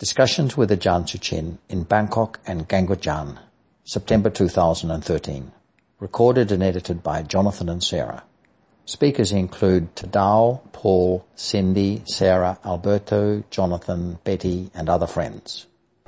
Discussions with Ajahn Suchin in Bangkok and Gangojan, September 2013. Recorded and edited by Jonathan and Sarah. Speakers include Tadao, Paul, Cindy, Sarah, Alberto, Jonathan, Betty, and other friends.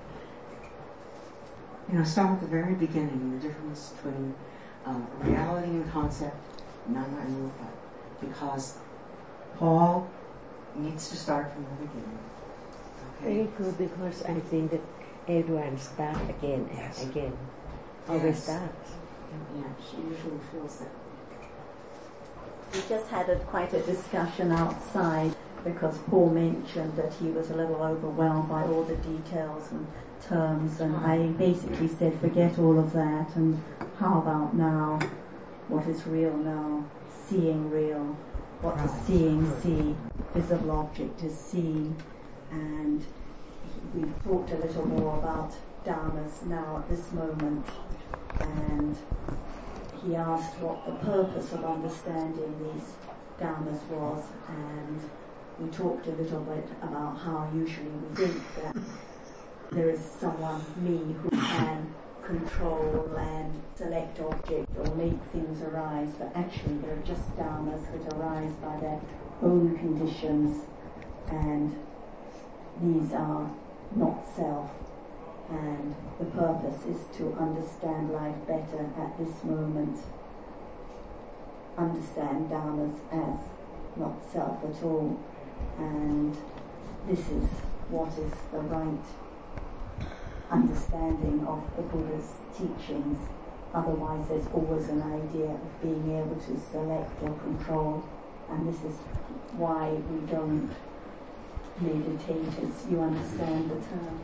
Start at the very beginning, the difference between reality and concept, nama and rupa, because Paul needs to start from the beginning. Okay? Very good, because I think that everyone starts again and again. Always starts. Yeah, she usually feels that. We just had quite a discussion outside because Paul mentioned that he was a little overwhelmed by all the details and terms, and I basically said forget all of that and how about now, what is real now, seeing real, what does seeing see, visible object is seen, and we talked a little more about dharmas now at this moment, and he asked what the purpose of understanding these dharmas was, and we talked a little bit about how usually we think that there is someone, me, who can control and select object or make things arise, but actually they're just dharmas that arise by their own conditions, and these are not self. And the purpose is to understand life better at this moment, understand dharmas as not self at all, and this is what is the right understanding of the Buddha's teachings. Otherwise there's always an idea of being able to select or control, and this is why we don't meditate, as you understand the term.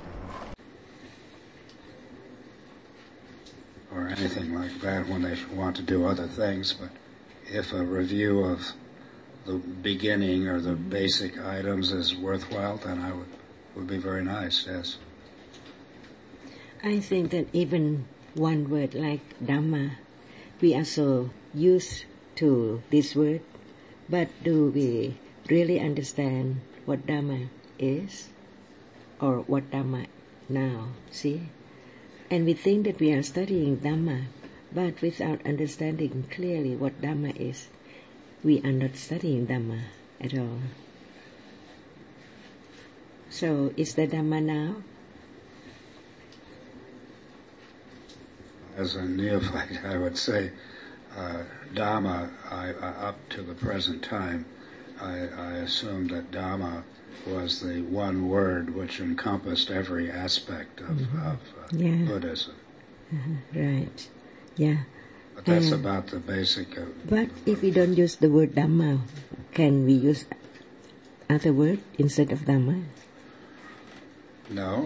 Or anything like that when they want to do other things, but if a review of the beginning or the basic items is worthwhile, then I would be very nice, yes. I think that even one word like Dhamma, we are so used to this word, but do we really understand what Dhamma is or what Dhamma now, see? And we think that we are studying Dhamma, but without understanding clearly what Dhamma is, we are not studying Dhamma at all. So, is the Dhamma now? As a neophyte, I would say Dhamma, up to the present time, I assumed that Dhamma was the one word which encompassed every aspect of Buddhism. Right, yeah. But that's about the basic. But if we don't use the word Dhamma, can we use other word instead of Dhamma? No,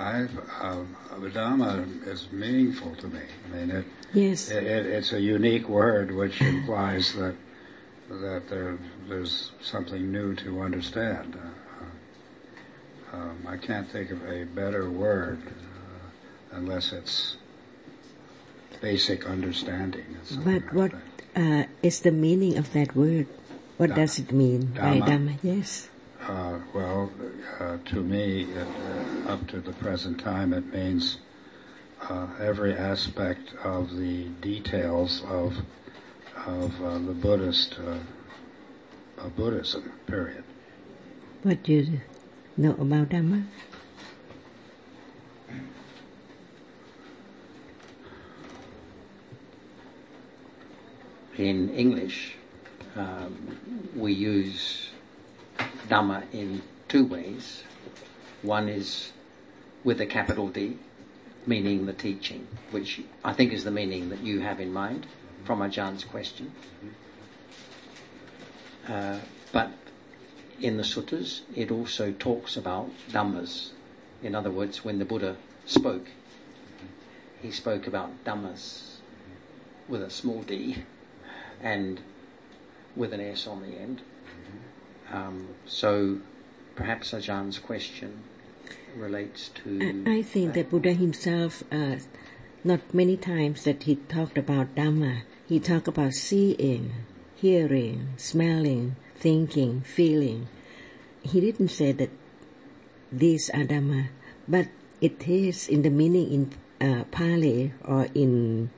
Dhamma is meaningful to me. I mean, it's a unique word which implies that there's something new to understand. I can't think of a better word unless it's basic understanding. But what is the meaning of that word? What does it mean by Dhamma? Yes. To me, up to the present time, it means every aspect of the details of the Buddhism. Period. What do you know about Dhamma? In English, we use Dhamma in two ways. One is with a capital D, meaning the teaching, which I think is the meaning that you have in mind from Ajahn's question. But in the suttas, it also talks about Dhammas. In other words, when the Buddha spoke, he spoke about Dhammas with a small d and with an S on the end. So perhaps Ajahn's question relates to... I think that Buddha himself, not many times that he talked about Dhamma, he talked about seeing, hearing, smelling, thinking, feeling. He didn't say that these are Dhamma, but it is in the meaning in Pali or in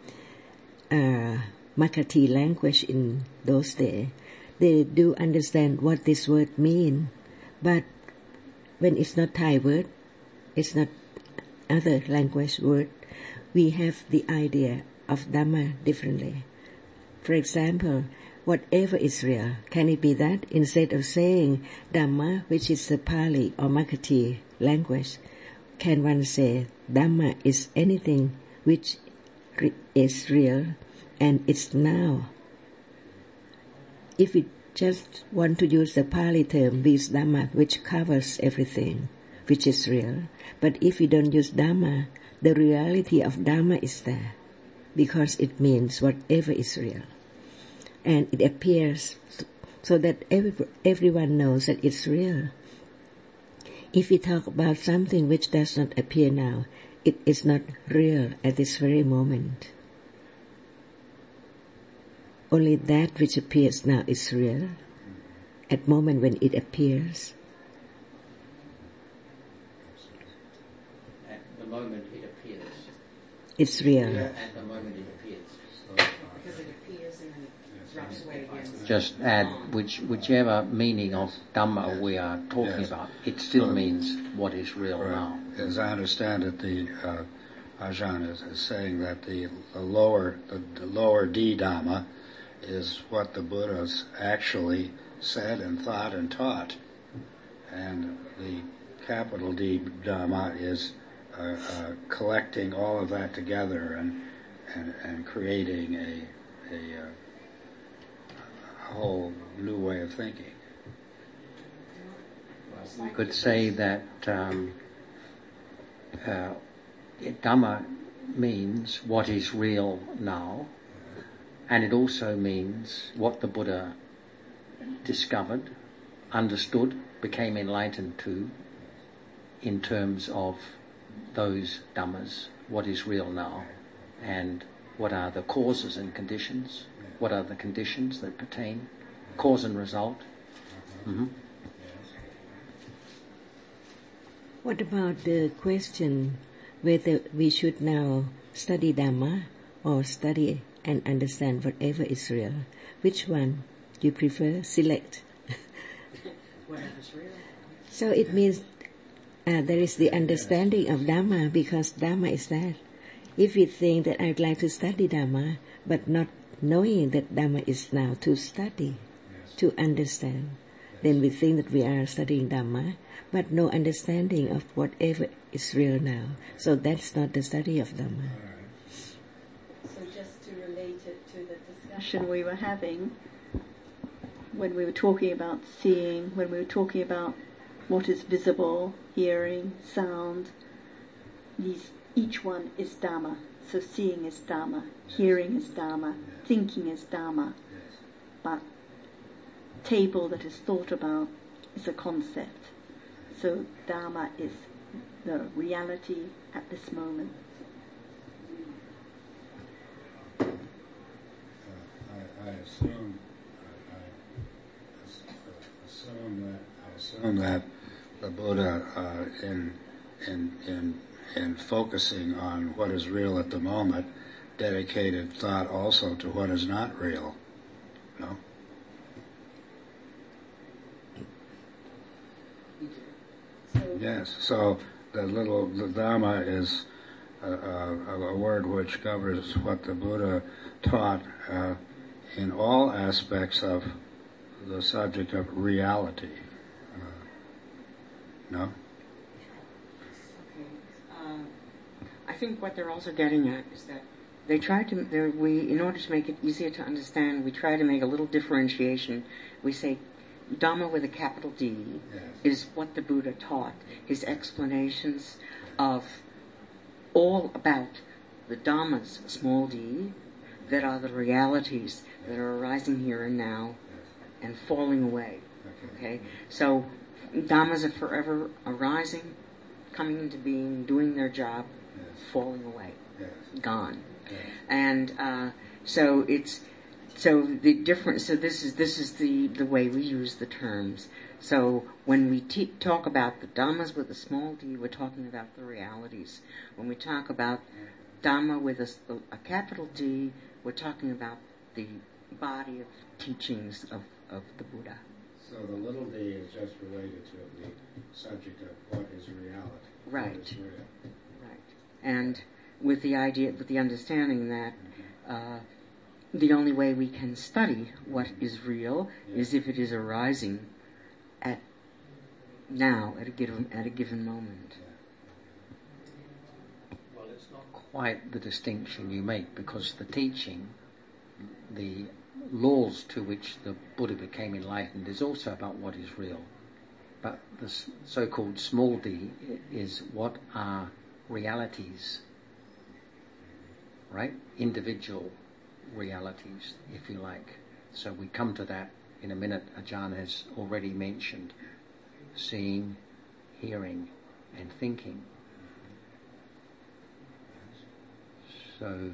Makati language in those days. They do understand what this word means, but when it's not Thai word, it's not other language word, we have the idea of Dhamma differently. For example, whatever is real, can it be that instead of saying Dhamma, which is the Pali or Makati language, can one say Dhamma is anything which is real and it's now? If we just want to use the Pali term, we use Dhamma, which covers everything, which is real. But if we don't use Dhamma, the reality of Dhamma is there, because it means whatever is real. And it appears so that everyone knows that it's real. If we talk about something which does not appear now, it is not real at this very moment. Only that which appears now is real at the moment when it appears. At the moment it appears. It's real. At the moment it appears. Because it appears and then it drops away again. Just add whichever meaning of Dhamma we are talking about, it still means what is real now. As I understand it, the Ajahn is saying that the lower D Dhamma is what the Buddhas actually said and thought and taught, and the capital D Dhamma is collecting all of that together and creating a whole new way of thinking. You could say that Dhamma means what is real now, and it also means what the Buddha discovered, understood, became enlightened to, in terms of those Dhammas, what is real now, and what are the causes and conditions, what are the conditions that pertain, cause and result. Mm-hmm. What about the question whether we should now study Dhamma or study and understand whatever is real? Which one do you prefer? Select. Whatever's real. So it means there is the understanding of Dhamma, because Dhamma is that. If we think that I'd like to study Dhamma, but not knowing that Dhamma is now to study, to understand, then we think that we are studying Dhamma, but no understanding of whatever is real now. So that's not the study of Dhamma. So just to relate it to the discussion we were having, when we were talking about seeing, when we were talking about what is visible, hearing, sound, each one is Dhamma. So seeing is Dhamma, hearing is Dhamma, thinking is Dhamma. But table that is thought about is a concept. So Dhamma is the reality at this moment. I assume that the Buddha, in focusing on what is real at the moment, dedicated thought also to what is not real. No? Yes. So the Dhamma is a word which covers what the Buddha taught in all aspects of the subject of reality. No? I think what they're also getting at is that they try to, in order to make it easier to understand, we try to make a little differentiation. We say Dhamma with a capital D is what the Buddha taught, his explanations of all about the Dhammas, small d, that are the realities that are arising here and now and falling away. Okay? So Dhammas are forever arising, coming into being, doing their job, falling away, gone. And so the difference. So this is the way we use the terms. So when we talk about the Dhammas with a small d, we're talking about the realities. When we talk about Dhamma with a capital D, we're talking about the body of teachings of the Buddha. So the little d is just related to the subject of what is reality. Right. What is real. Right. And with the understanding that the only way we can study what is real is if it is arising at a given moment. Well, it's not quite the distinction you make, because the teaching, the laws to which the Buddha became enlightened, is also about what is real. But the so-called small d is what are realities, right? Individual realities, if you like. So we come to that in a minute. Ajahn has already mentioned seeing, hearing, and thinking. So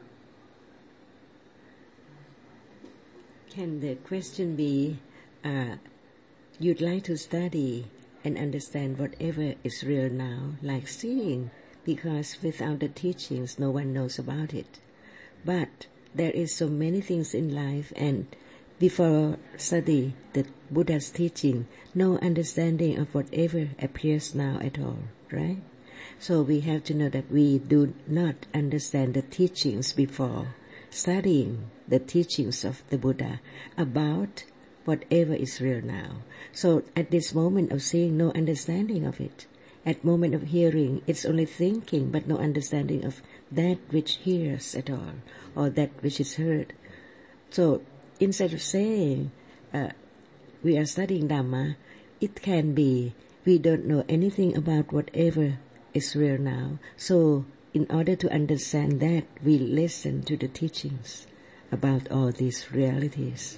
can the question be, you'd like to study and understand whatever is real now, like seeing, because without the teachings no one knows about it. But there is so many things in life, and before study the Buddha's teaching, no understanding of whatever appears now at all, right? So we have to know that we do not understand the teachings before studying the teachings of the Buddha about whatever is real now. So at this moment of seeing, no understanding of it. At moment of hearing, it's only thinking, but no understanding of that which hears at all, or that which is heard. So instead of saying we are studying Dhamma, it can be we don't know anything about whatever is real now. So in order to understand that, we listen to the teachings about all these realities.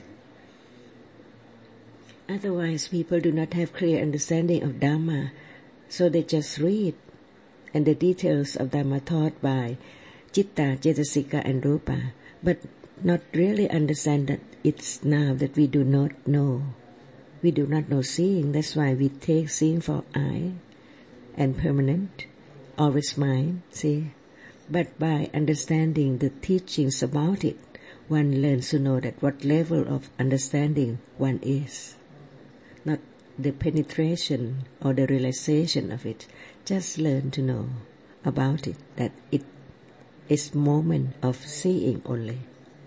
Otherwise, people do not have clear understanding of Dhamma, so they just read, and the details of Dhamma taught by Citta, Cetasika, and Rupa, but not really understand that it's now that we do not know. We do not know seeing. That's why we take seeing for eye and permanent, always mind, see. But by understanding the teachings about it, one learns to know that what level of understanding one is. Not the penetration or the realization of it, just learn to know about it, that it is moment of seeing only.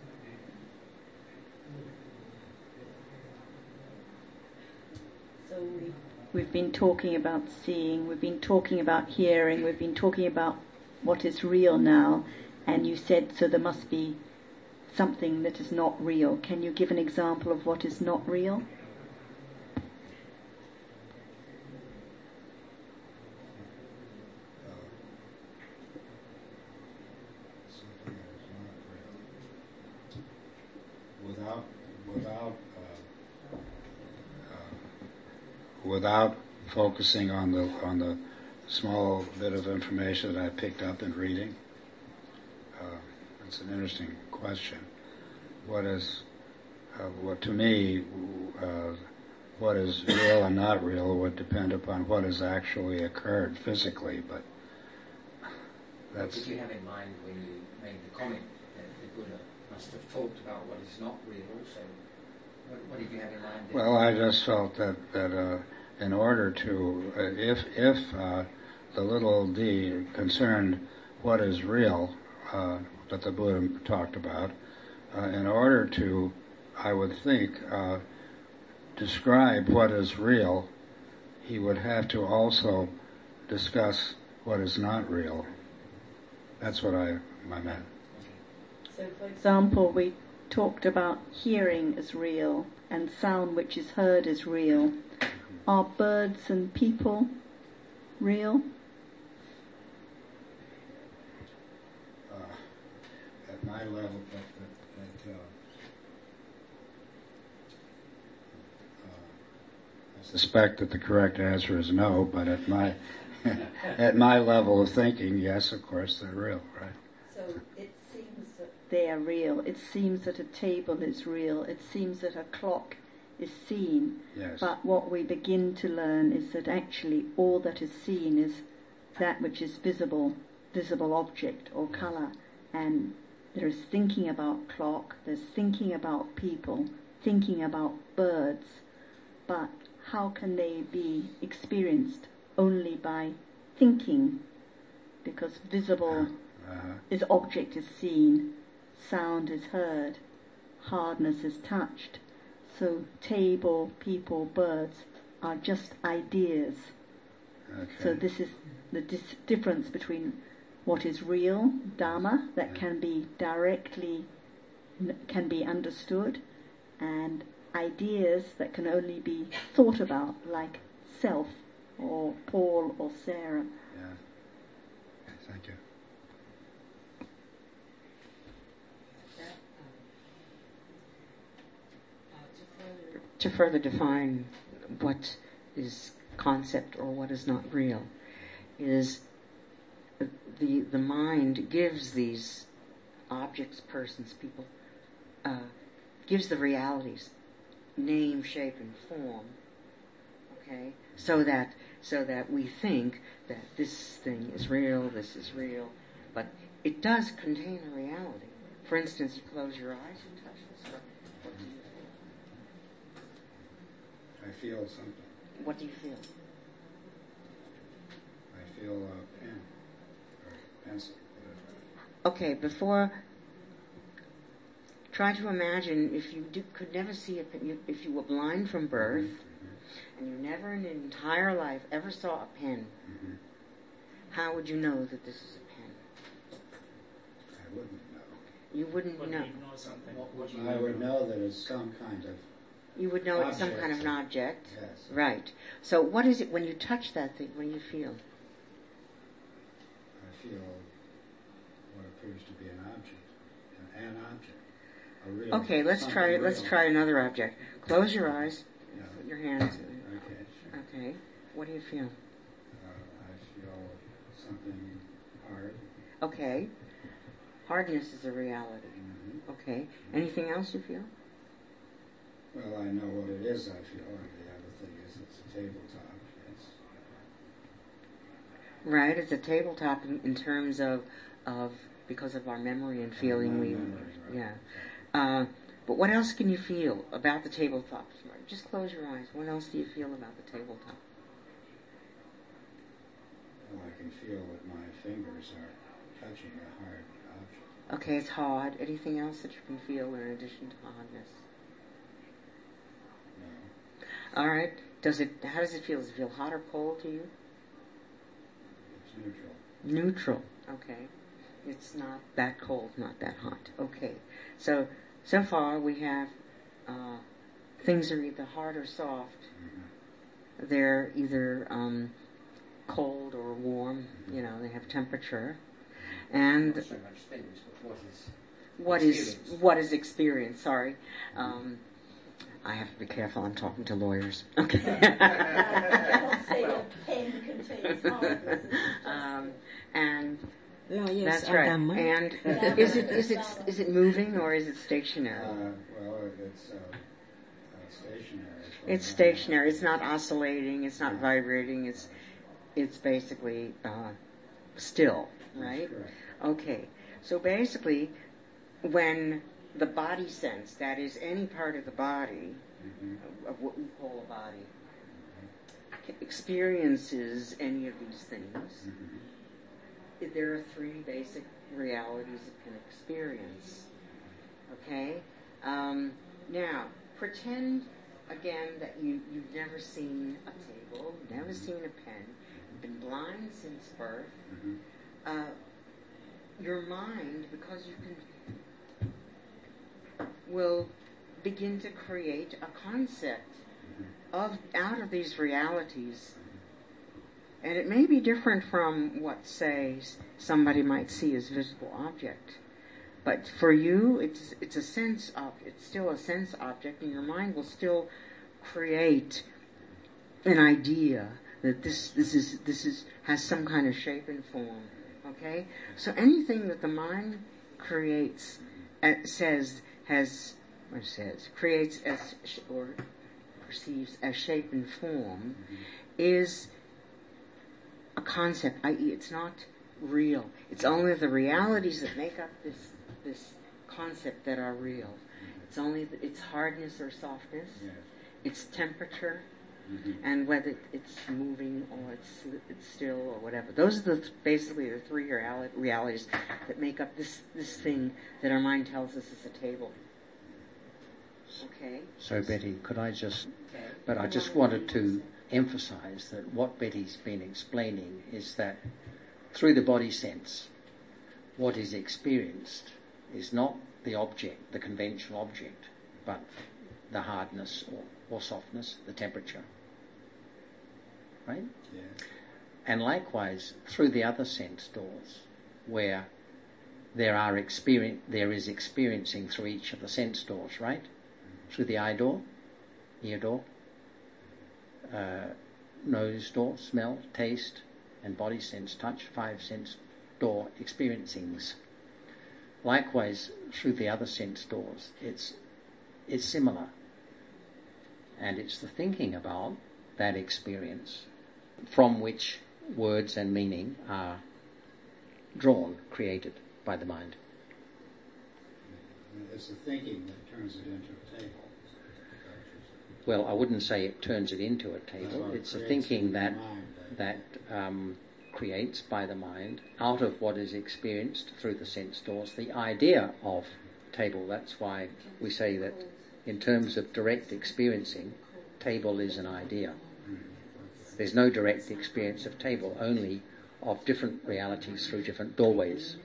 So we've been talking about seeing, we've been talking about hearing, we've been talking about what is real now, and you said so there must be something that is not real. Can you give an example of what is not real? Without focusing on the small bit of information that I picked up in reading, it's an interesting question. What to me, what is real and not real would depend upon what has actually occurred physically. But that's. What did you have in mind when you made the comment that the Buddha must have talked about what is not real also? What did you have in mind there? Well, I just felt that in order to, if the little d concerned what is real that the Buddha talked about, in order to, I would think, describe what is real, he would have to also discuss what is not real. That's what I meant. So, for example, we talked about hearing as real and sound which is heard as real. Are birds and people real? At my level, I suspect that the correct answer is no, but at my at my level of thinking, yes, of course, they're real, right? So it seems that they are real. It seems that a table is real. It seems that a clock is seen. Yes. But what we begin to learn is that actually all that is seen is that which is visible object or colour. And there is thinking about clock, there's thinking about people, thinking about birds, but how can they be experienced only by thinking? Because visible is object is seen, sound is heard, hardness is touched. So table, people, birds are just ideas. Okay. So this is the difference between what is real, Dharma, that can be directly, can be understood, and ideas that can only be thought about, like self, or Paul, or Sarah. Yeah. Thank you. To further define what is concept or what is not real, is the mind gives these objects, persons, people, gives the realities name, shape, and form. Okay, so that we think that this thing is real, this is real, but it does contain a reality. For instance, you close your eyes and touch this. What do you feel? I feel something. What do you feel? I feel a pen or pencil. Okay, before, try to imagine if you could never see if you were blind from birth, and you never in your entire life ever saw a pen, how would you know that this is a pen? I wouldn't know. You wouldn't know. I would know that it's some kind of You would know it's some kind of an object. Yes. Right. So what is it when you touch that thing, what do you feel? I feel what appears to be an object. An object. A real, okay, let's try another object. Close your eyes. Yeah. Put your hands in. Okay, sure. Okay. What do you feel? I feel something hard. Okay. Hardness is a reality. Mm-hmm. Okay. Anything else you feel? Well, I know what it is I feel, and the other thing is it's a tabletop. Yes. Right, it's a tabletop in terms of because of our memory and feeling. Right. Yeah. But what else can you feel about the tabletop? Just close your eyes. What else do you feel about the tabletop? Well, I can feel that my fingers are touching a hard object. Okay, it's hard. Anything else that you can feel in addition to hardness? No. All right. How does it feel? Does it feel hot or cold to you? It's neutral. Neutral. Okay. It's not that cold, not that hot. Okay. So far we have things are either hard or soft. Mm-hmm. They're either cold or warm. You know, they have temperature. And Not so much things, but what is experience? Sorry. I have to be careful. I'm talking to lawyers. Okay. Don't say a pen contains hardness. And lawyers that's are right. Dhamma. And is it moving or is it stationary? Well, it's stationary. It's stationary. It's not oscillating. It's not vibrating. It's basically still, right? Correct. Okay. So basically, when the body sense, that is any part of the body, of what we call a body, experiences any of these things, there are three basic realities it can experience. Okay? Now, pretend again that you've never seen a table, never seen a pen, you've been blind since birth. Your mind, because you can, will begin to create a concept out of these realities. And it may be different from what, say, somebody might see as visible object. But for you, it's a sense object. It's still a sense object, and your mind will still create an idea that this has some kind of shape and form. Okay, so anything that the mind creates, creates as, or perceives as shape and form is a concept, i.e. it's not real. It's only the realities that make up this concept that are real. It's only its hardness or softness, its temperature, and whether it's moving or it's still or whatever. Those are basically the three realities that make up this thing that our mind tells us is a table. Okay. So Betty, but I just wanted to emphasize that what Betty's been explaining is that through the body sense, what is experienced is not the object, the conventional object, but the hardness or softness, the temperature. Right? Yeah. And likewise, through the other sense doors, where there is experiencing through each of the sense doors, right? Through the eye door, ear door, nose door, smell, taste, and body sense, touch, 5 sense door experiencings. Likewise, through the other sense doors, it's similar. And it's the thinking about that experience from which words and meaning are drawn, created by the mind. It's the thinking that turns it into a table. Well, I wouldn't say it turns it into a table. It's the thinking that creates by the mind out of what is experienced through the sense doors the idea of table. That's why we say that in terms of direct experiencing, table is an idea. There's no direct experience of table, only of different realities through different doorways.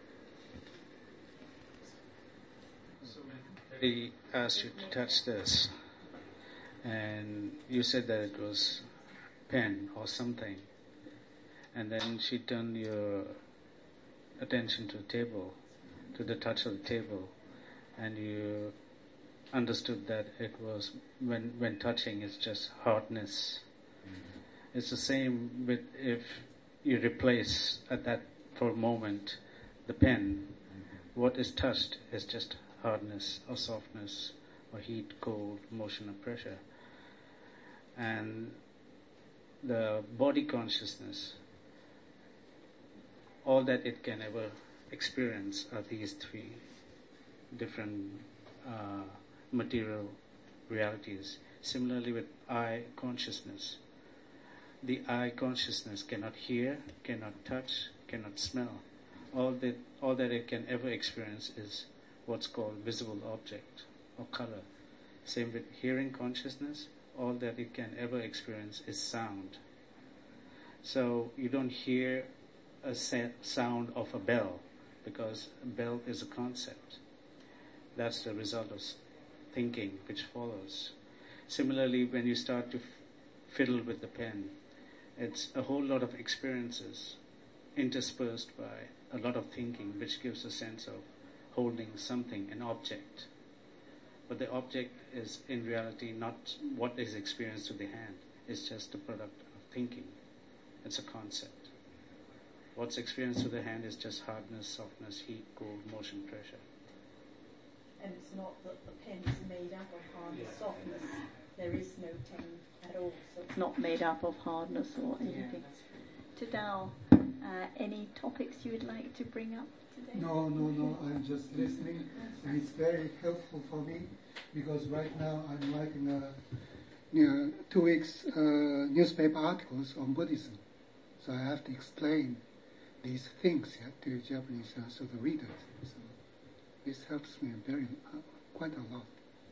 So when he asked you to touch this, and you said that it was pen or something, and then she turned your attention to the table, to the touch of the table, and you understood that it was, when touching, it's just hardness. It's the same with if you replace at that for a moment the pen, what is touched is just hardness or softness or heat, cold, motion or pressure. And the body consciousness, all that it can ever experience are these 3 different material realities. Similarly with eye consciousness, the eye consciousness cannot hear, cannot touch, cannot smell. All that it can ever experience is what's called visible object or color. Same with hearing consciousness, all that it can ever experience is sound. So you don't hear a sound of a bell because a bell is a concept. That's the result of thinking which follows. Similarly, when you start to fiddle with the pen, it's a whole lot of experiences interspersed by a lot of thinking which gives a sense of holding something, an object. But the object is in reality not what is experienced to the hand. It's just a product of thinking. It's a concept. What's experienced to the hand is just hardness, softness, heat, cold, motion, pressure. And it's not that the pen is made up of hardness, softness. There is no pen at all, so it's not made up of hardness or anything. Tadao, any topics you would like to bring up today? No, I'm just listening, and it's very helpful for me because right now I'm writing 2 weeks newspaper articles on Buddhism, so I have to explain these things to Japanese to the readers. So this helps me quite a lot.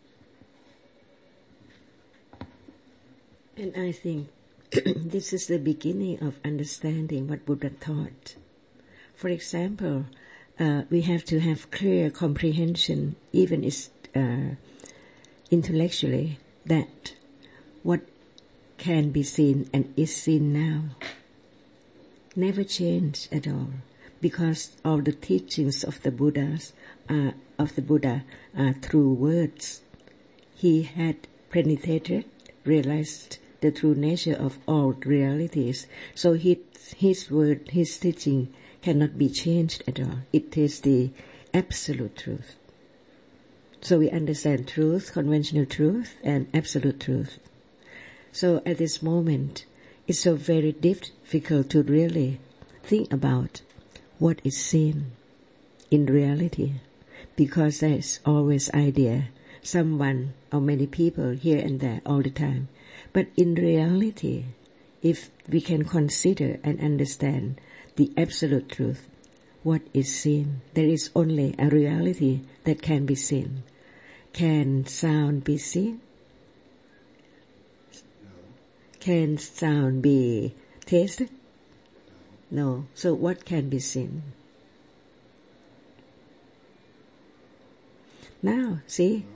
And I think this is the beginning of understanding what Buddha taught. For example, we have to have clear comprehension, even intellectually, that what can be seen and is seen now never change at all, because all the teachings of the Buddha are through words. He had penetrated, realized the true nature of all realities. So his word, his teaching cannot be changed at all. It is the absolute truth. So we understand truth, conventional truth, and absolute truth. So at this moment, it's so very difficult to really think about what is seen in reality, because there's always idea, someone or many people here and there all the time. But in reality, if we can consider and understand the absolute truth, what is seen, there is only a reality that can be seen. Can sound be seen? Can sound be tasted? No. So what can be seen? Now, see?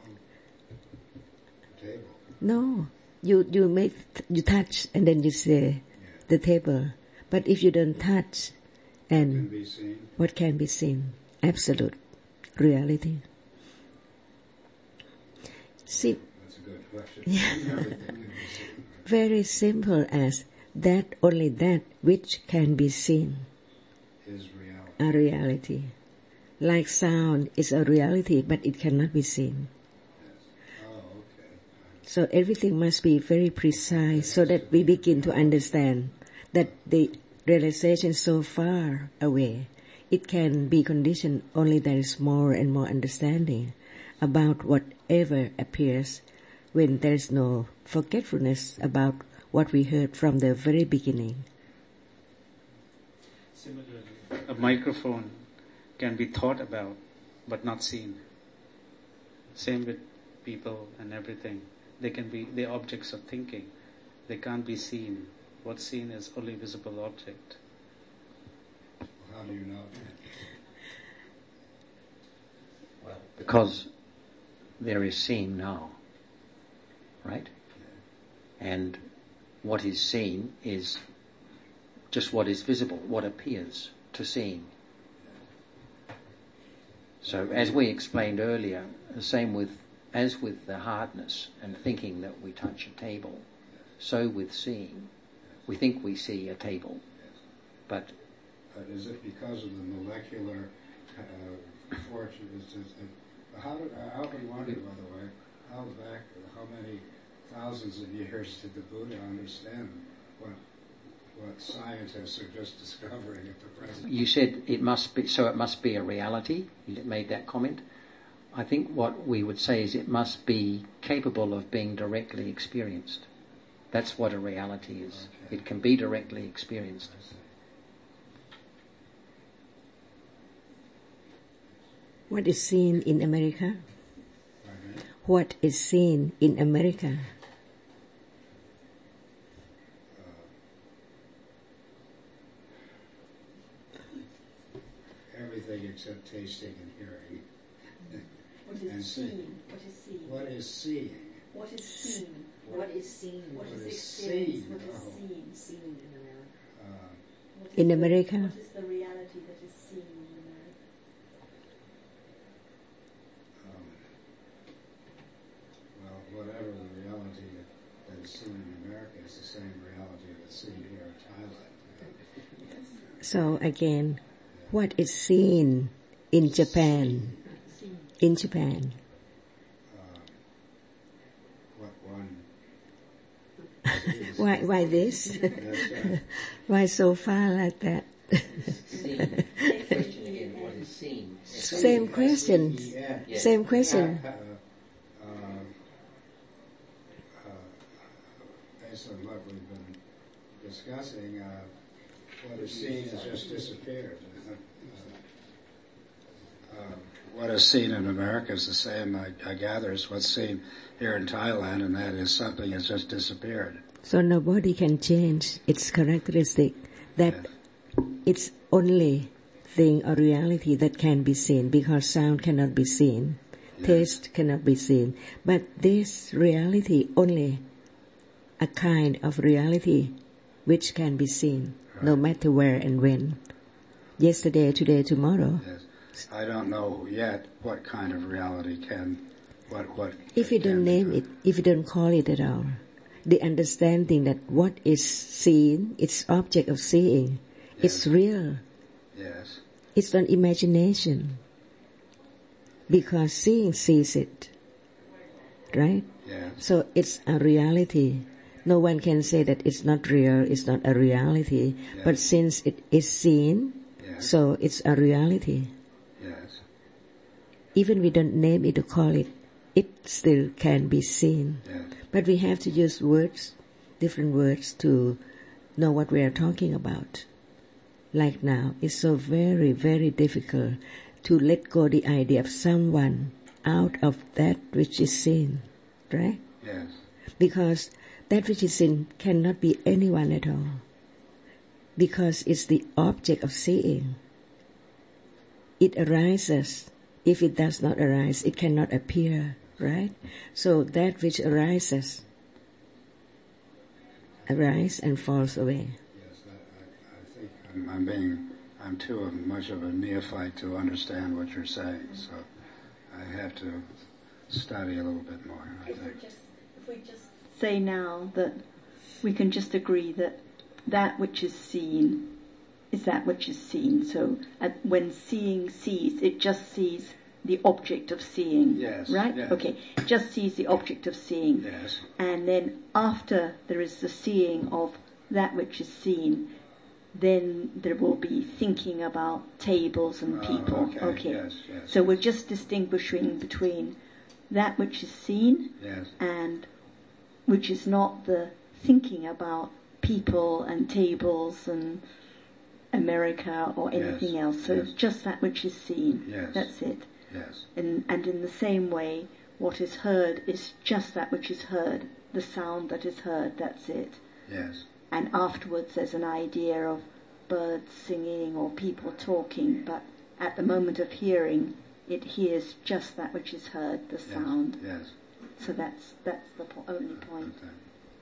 No. You touch and then you say the table. But if you don't touch, and what can be seen? Absolute reality. See, that's a good question. Yeah. Very simple as that, only that which can be seen is reality. A reality. Like sound is a reality, but it cannot be seen. Yes. Oh, okay. So everything must be very precise so that we begin to understand that the realization is so far away. It can be conditioned only there is more and more understanding about whatever appears when there is no forgetfulness about what we heard from the very beginning. Similarly, a microphone can be thought about but not seen. Same with people and everything. They can be the objects of thinking. They can't be seen. What's seen is only visible object. How do you know that? Well, because there is seen now, right? And what is seen is just what is visible, what appears to seeing. So as we explained earlier, the same as with the hardness and thinking that we touch a table, so with seeing. We think we see a table, but is it because of the molecular fortune? I often wonder, by the way, how many thousands of years did the Buddha understand what scientists are just discovering at the present? You said it must be a reality. You made that comment. I think what we would say is it must be capable of being directly experienced. That's what a reality is. Okay. It can be directly experienced. What is seen in America? What is seen in America? Everything except tasting and hearing. What is seen? What is seen? What is seeing? What is seen? What is seen? What is experienced? What is seen? Seen in America. In America? What is the reality that is seen in America? Well, whatever the reality that is seen in America is the same reality that's seen here in Thailand. So again, what is seen in Japan? In Japan. Why this? Why so far like that? Same question. Same question. Based on what we've been discussing, what is seen has just disappeared. What is seen in America is the same, I gather, as what's seen here in Thailand, and that is something has just disappeared. So nobody can change its characteristic, that it's only thing or reality that can be seen, because sound cannot be seen, taste cannot be seen. But this reality only a kind of reality which can be seen, no matter where and when. Yesterday, today, tomorrow. Yes. I don't know yet what kind of reality can, what. If you don't name it, if you don't call it at all, the understanding that what is seen, it's object of seeing, it's real. Yes. It's not imagination. because seeing sees it, right? Yes. So it's a reality. No one can say that it's not real, it's not a reality. Yes. But since it is seen, Yes. so it's a reality. Yes. Even we don't name it or call it, it still can be seen. Yes. But we have to use words, different words, to know what we are talking about. Like now, it's so very, very difficult to let go the idea of someone out of that which is seen, right? Yes. Because that which is seen cannot be anyone at all. Because it's the object of seeing. It arises. If it does not arise, it cannot appear, right? So that which arises and falls away. Yes, I think I'm too much of a neophyte to understand what you're saying, so I have to study a little bit more, I think. If we just say now that we can just agree that that which is seen is that which is seen. So when seeing sees, it just sees the object of seeing. Yes. Right? Yes. Okay. Just sees the object of seeing. Yes. And then after there is the seeing of that which is seen, then there will be thinking about tables and people. Okay. Yes, yes. So we're just distinguishing between that which is seen Yes. and which is not the thinking about people and tables and America or anything Yes, else. So yes. it's just that which is seen. Yes. That's it. Yes. And in the same way, what is heard is just that which is heard. The sound that is heard, that's it. Yes. And afterwards there's an idea of birds singing or people talking, but at the moment of hearing, it hears just that which is heard, the sound. Yes. So that's the only point. Okay.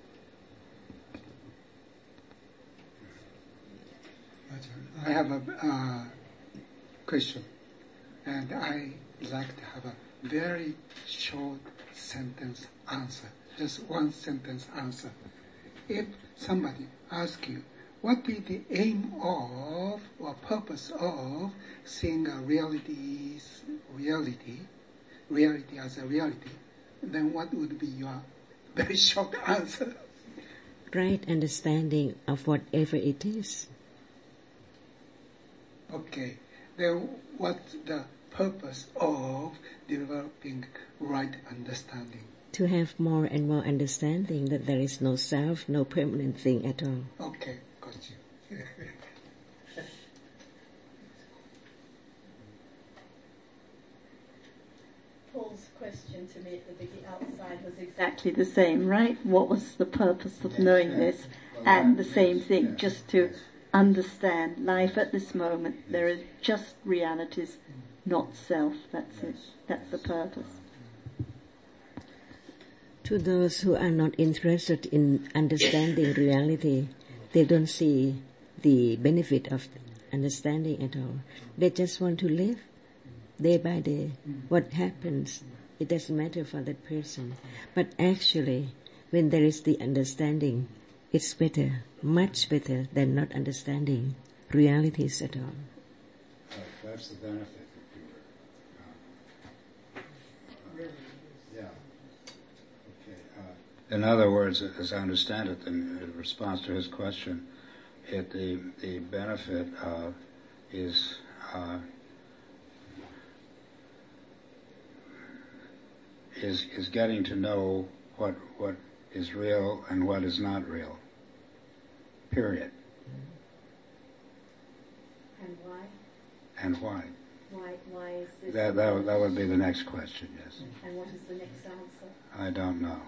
I have a question, and I like to have a very short sentence answer, just one sentence answer. If somebody asks you, what is the aim of or purpose of seeing a reality as a reality, then what would be your very short answer? Right understanding of whatever it is. Okay, then what's the purpose of developing right understanding? To have more and more understanding that there is no self, no permanent thing at all. Okay, got you. Paul's question to me at the outside was exactly the same, right? What was the purpose of knowing this? And the same thing, just to understand life at this moment. There are just realities, not self. That's it. That's the purpose. To those who are not interested in understanding reality, they don't see the benefit of understanding at all. They just want to live day by day. What happens, it doesn't matter for that person. But actually, when there is the understanding, it's better, much better than not understanding realities at all. That's the benefit. In other words, as I understand it, in response to his question, the benefit is getting to know what is real and what is not real. Period. And why? And why? Why is this? That would be the next question. Yes. And what is the next answer? I don't know.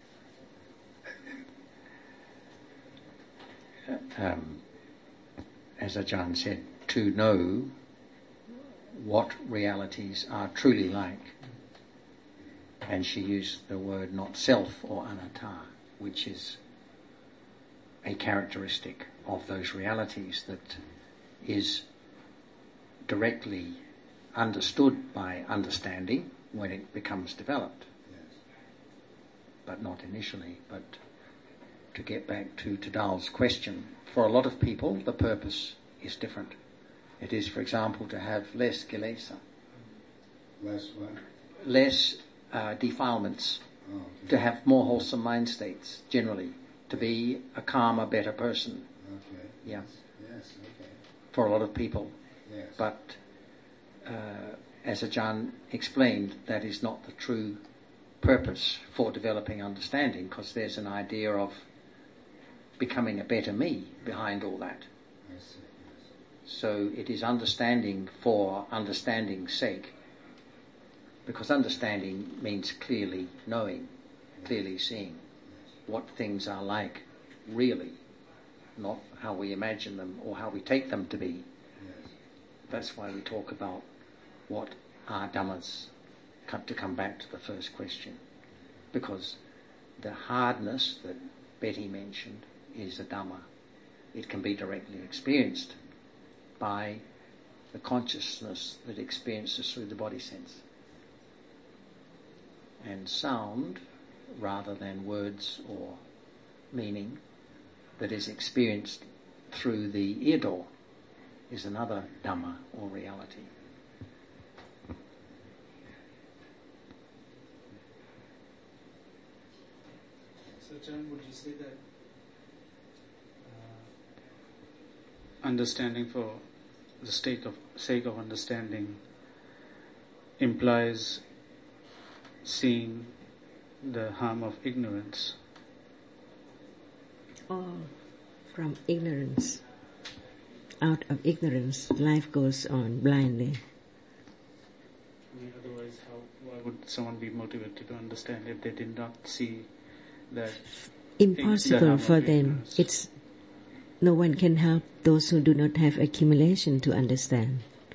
As Ajahn said, to know what realities are truly like. And she used the word not self or anatta, which is a characteristic of those realities that is directly understood by understanding when it becomes developed. Yes. But not initially. But to get back to Tadal's question, for a lot of people the purpose is different. It is, for example, to have less kilesa. Less what? Less defilements, Okay. to have more wholesome mind states generally, to be a calmer, better person. Okay. Yeah, Yes, okay. for a lot of people. Yes. But as Ajahn explained, that is not the true purpose for developing understanding, because there's an idea of becoming a better me behind all that. I see. So it is understanding for understanding's sake, because understanding means clearly knowing, clearly seeing what things are like really, not how we imagine them or how we take them to be. Yes. That's why we talk about what are dhammas, to come back to the first question. Because the hardness that Betty mentioned is a dhamma. It can be directly experienced by the consciousness that experiences through the body sense. And sound, rather than words or meaning, that is experienced through the ear door, is another dhamma or reality. So, John, would you say that understanding for the sake of understanding implies seeing the harm of ignorance? All from ignorance. Out of ignorance, life goes on blindly. I mean, otherwise, why would someone be motivated to understand if they did not see that? Impossible for them. No one can help those who do not have accumulation to understand.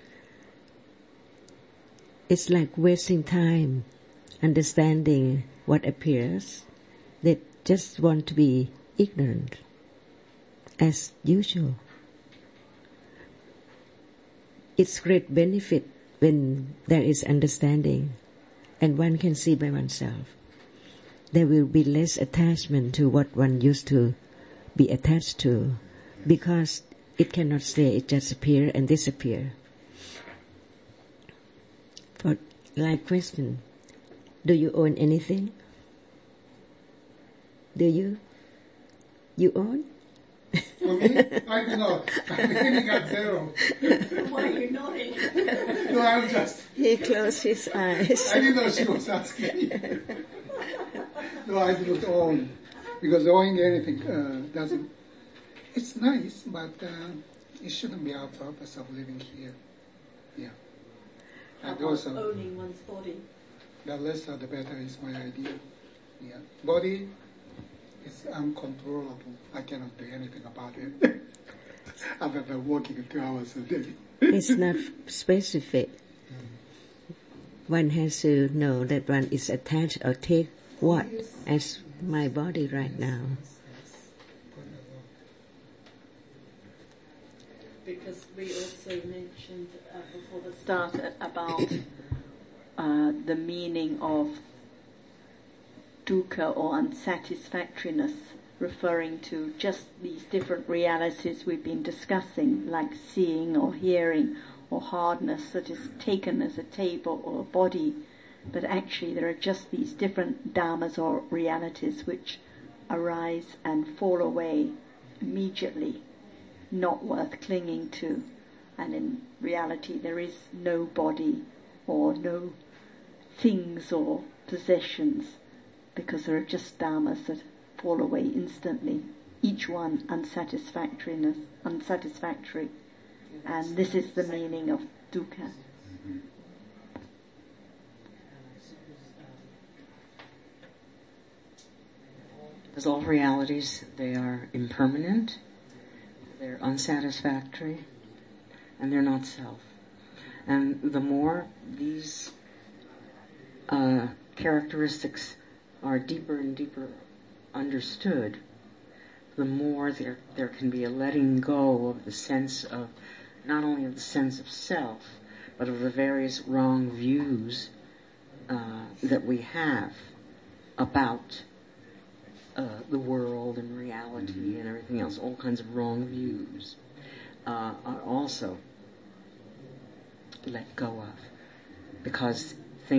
It's like wasting time understanding what appears. They just want to be ignorant, as usual. It's great benefit when there is understanding and one can see by oneself. There will be less attachment to what one used to be attached to, because it cannot stay, it just appear and disappear. For like question, do you own anything? Do you? You own? For me, I do not. I'm beginning at zero. Why are you nodding? No, I'm just... He closed his eyes. I didn't know she was asking me. No, I do not own. Because owning anything doesn't... It's nice, but it shouldn't be our purpose of living here. Yeah. And also, owning one's body. the lesser the better is my idea. Yeah. Body is uncontrollable. I cannot do anything about it. Other than working 2 hours a day. It's not specific. One has to know that one is attached or take what as my body right now. Because we also mentioned before the start about the meaning of dukkha or unsatisfactoriness, referring to just these different realities we've been discussing, like seeing or hearing or hardness that is taken as a table or a body, but actually there are just these different dhammas or realities which arise and fall away immediately, not worth clinging to, and in reality there is no body or no things or possessions, because there are just dhammas that fall away instantly, each one unsatisfactory, and this is the meaning of dukkha. As all realities, they are impermanent, they're unsatisfactory, and they're not self. And the more these characteristics are deeper and deeper understood, the more there can be a letting go of the sense of, not only of the sense of self, but of the various wrong views that we have about the world and reality and everything else. All kinds of wrong views are also let go of. because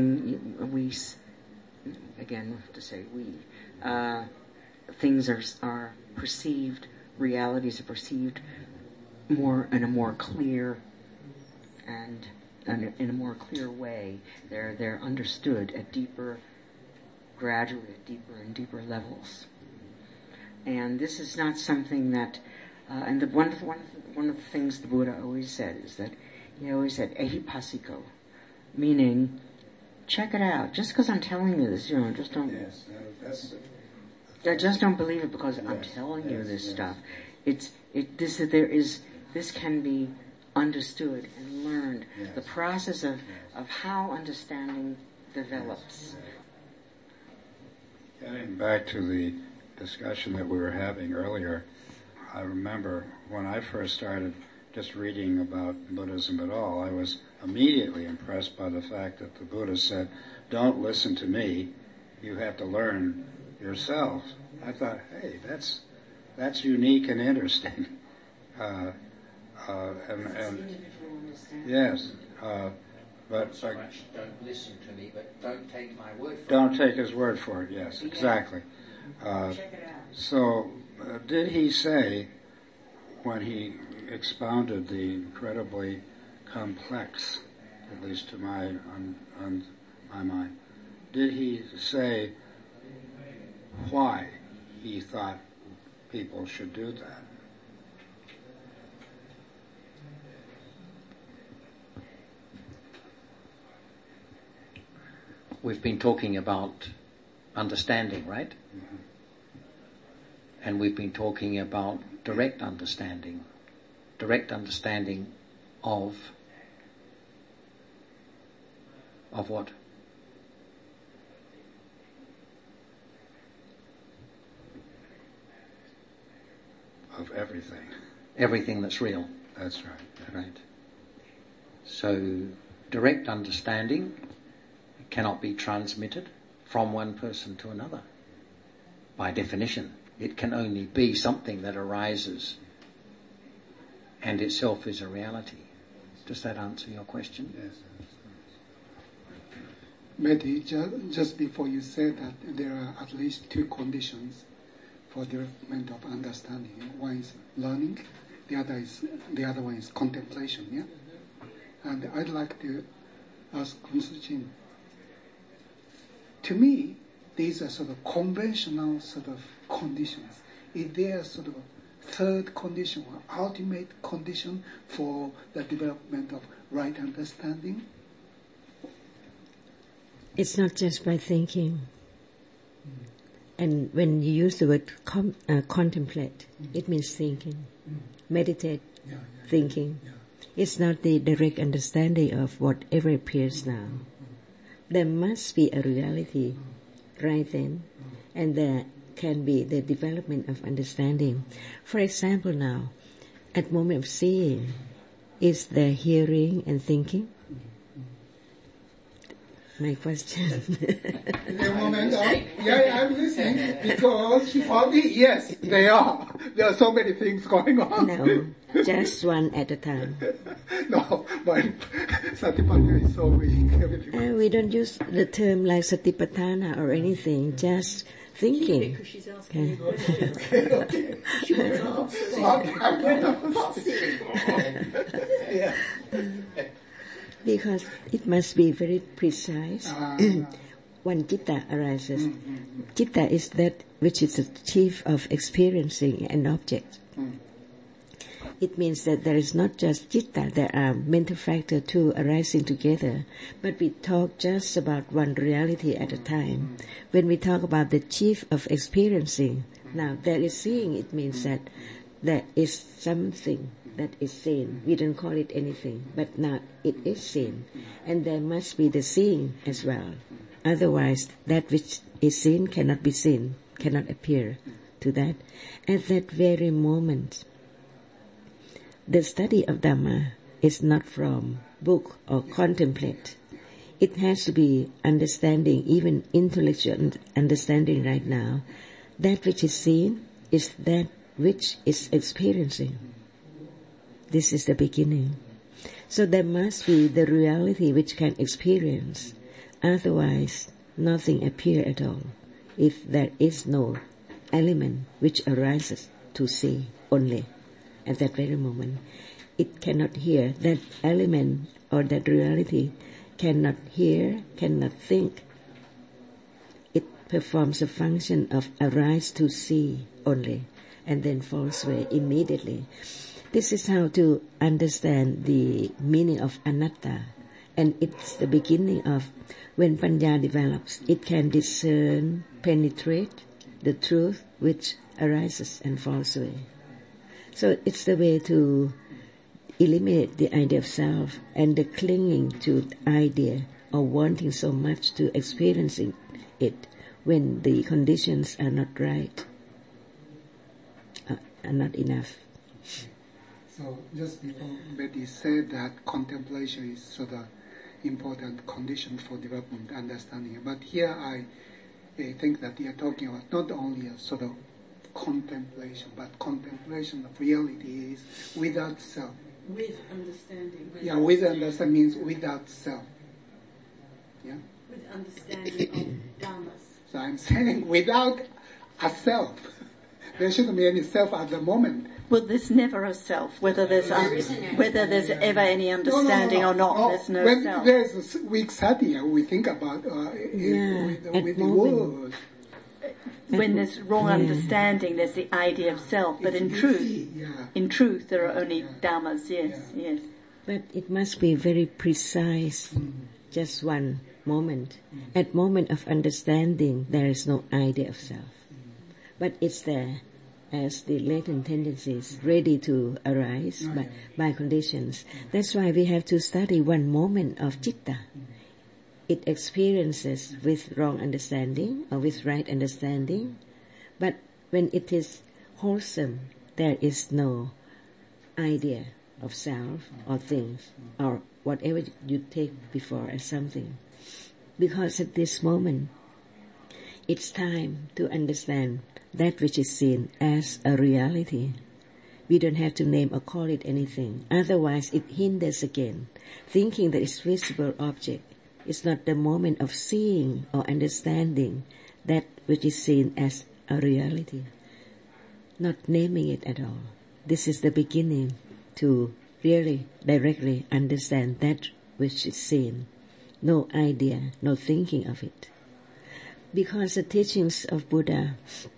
things are perceived, realities are perceived more in a more clear and in a more clear way. They're understood at gradually at deeper and deeper levels. And this is not something that, one of the things the Buddha always said is that he always said ehipassiko, meaning check it out. Just because I'm telling you this, just don't. Yes, that's. Just don't believe it because I'm telling you this stuff. This can be understood and learned. Yes. The process of how understanding develops. Getting back to the discussion that we were having earlier, I remember when I first started just reading about Buddhism at all, I was immediately impressed by the fact that the Buddha said, don't listen to me, you have to learn yourself. I thought, hey, that's unique and interesting. Yes, but so much don't listen to me, but don't take my word for it. Don't take his word for it. Yes, exactly. Check it out. So, did he say when he expounded the incredibly complex, at least to my mind, did he say why he thought people should do that? We've been talking about understanding, right? Mm-hmm. And we've been talking about direct understanding of what? Of everything. Everything that's real. That's right. Right. So, direct understanding cannot be transmitted from one person to another. By definition, it can only be something that arises and itself is a reality. Does that answer your question? Yes. Mehdi, just before you said that there are at least two conditions for development of understanding. One is learning, the other one is contemplation. Yeah, and I'd like to ask Kun Su Chin. To me, these are sort of conventional sort of conditions. Is there sort of a third condition or ultimate condition for the development of right understanding? It's not just by thinking. And when you use the word contemplate, it means thinking. Meditate, thinking. It's not the direct understanding of whatever appears now. There must be a reality right then, and there can be the development of understanding. For example now, at moment of seeing, is there hearing and thinking? My question. In the moment of, I'm listening, because for me, yes, they are. There are so many things going on. No, just one at a time. No, but Satipatthana is so weak. We don't use the term like Satipatthana or anything, just thinking. Because she's asking you questions. She wants answers. Because it must be very precise. When citta arises, citta is that which is the chief of experiencing an object. It means that there is not just citta, there are mental factors too arising together, but we talk just about one reality at a time. When we talk about the chief of experiencing, now there is seeing, it means that there is something that is seen. We don't call it anything, but now it is seen. And there must be the seeing as well. Otherwise, that which is seen cannot be seen, cannot appear to that. At that very moment, the study of Dhamma is not from book or contemplate. It has to be understanding, even intellectual understanding right now. That which is seen is that which is experiencing. This is the beginning. So there must be the reality which can experience. Otherwise, nothing appears at all. If there is no element which arises to see only at that very moment, it cannot hear. That element or that reality cannot hear, cannot think. It performs a function of arise to see only, and then falls away immediately. This is how to understand the meaning of anatta, and it's the beginning of when Panya develops. It can discern, penetrate the truth which arises and falls away. So it's the way to eliminate the idea of self and the clinging to the idea or wanting so much to experiencing it when the conditions are not right, are not enough. So just before Betty said that contemplation is sort of important condition for development understanding. But here I think that you are talking about not only a sort of contemplation, but contemplation of reality is without self. With understanding. Yeah, with understanding means without self. Yeah? With understanding of dhammas. So I'm saying without a self. There shouldn't be any self at the moment. Well, there's never a self, whether there's ever any understanding or not. There's no when self. There's a weak satya, we think about with the world. When there's wrong understanding, there's the idea of self. But in truth, there are only dhammas. Yes. But it must be very precise. Just one moment. At moment of understanding, there is no idea of self, but it's there as the latent tendencies ready to arise by conditions. That's why we have to study one moment of citta. It experiences with wrong understanding or with right understanding, but when it is wholesome, there is no idea of self or things or whatever you take before as something. Because at this moment, it's time to understand that which is seen as a reality. We don't have to name or call it anything. Otherwise, it hinders again. Thinking that it's visible object is not the moment of seeing or understanding that which is seen as a reality. Not naming it at all. This is the beginning to really directly understand that which is seen. No idea, no thinking of it. Because the teachings of Buddha,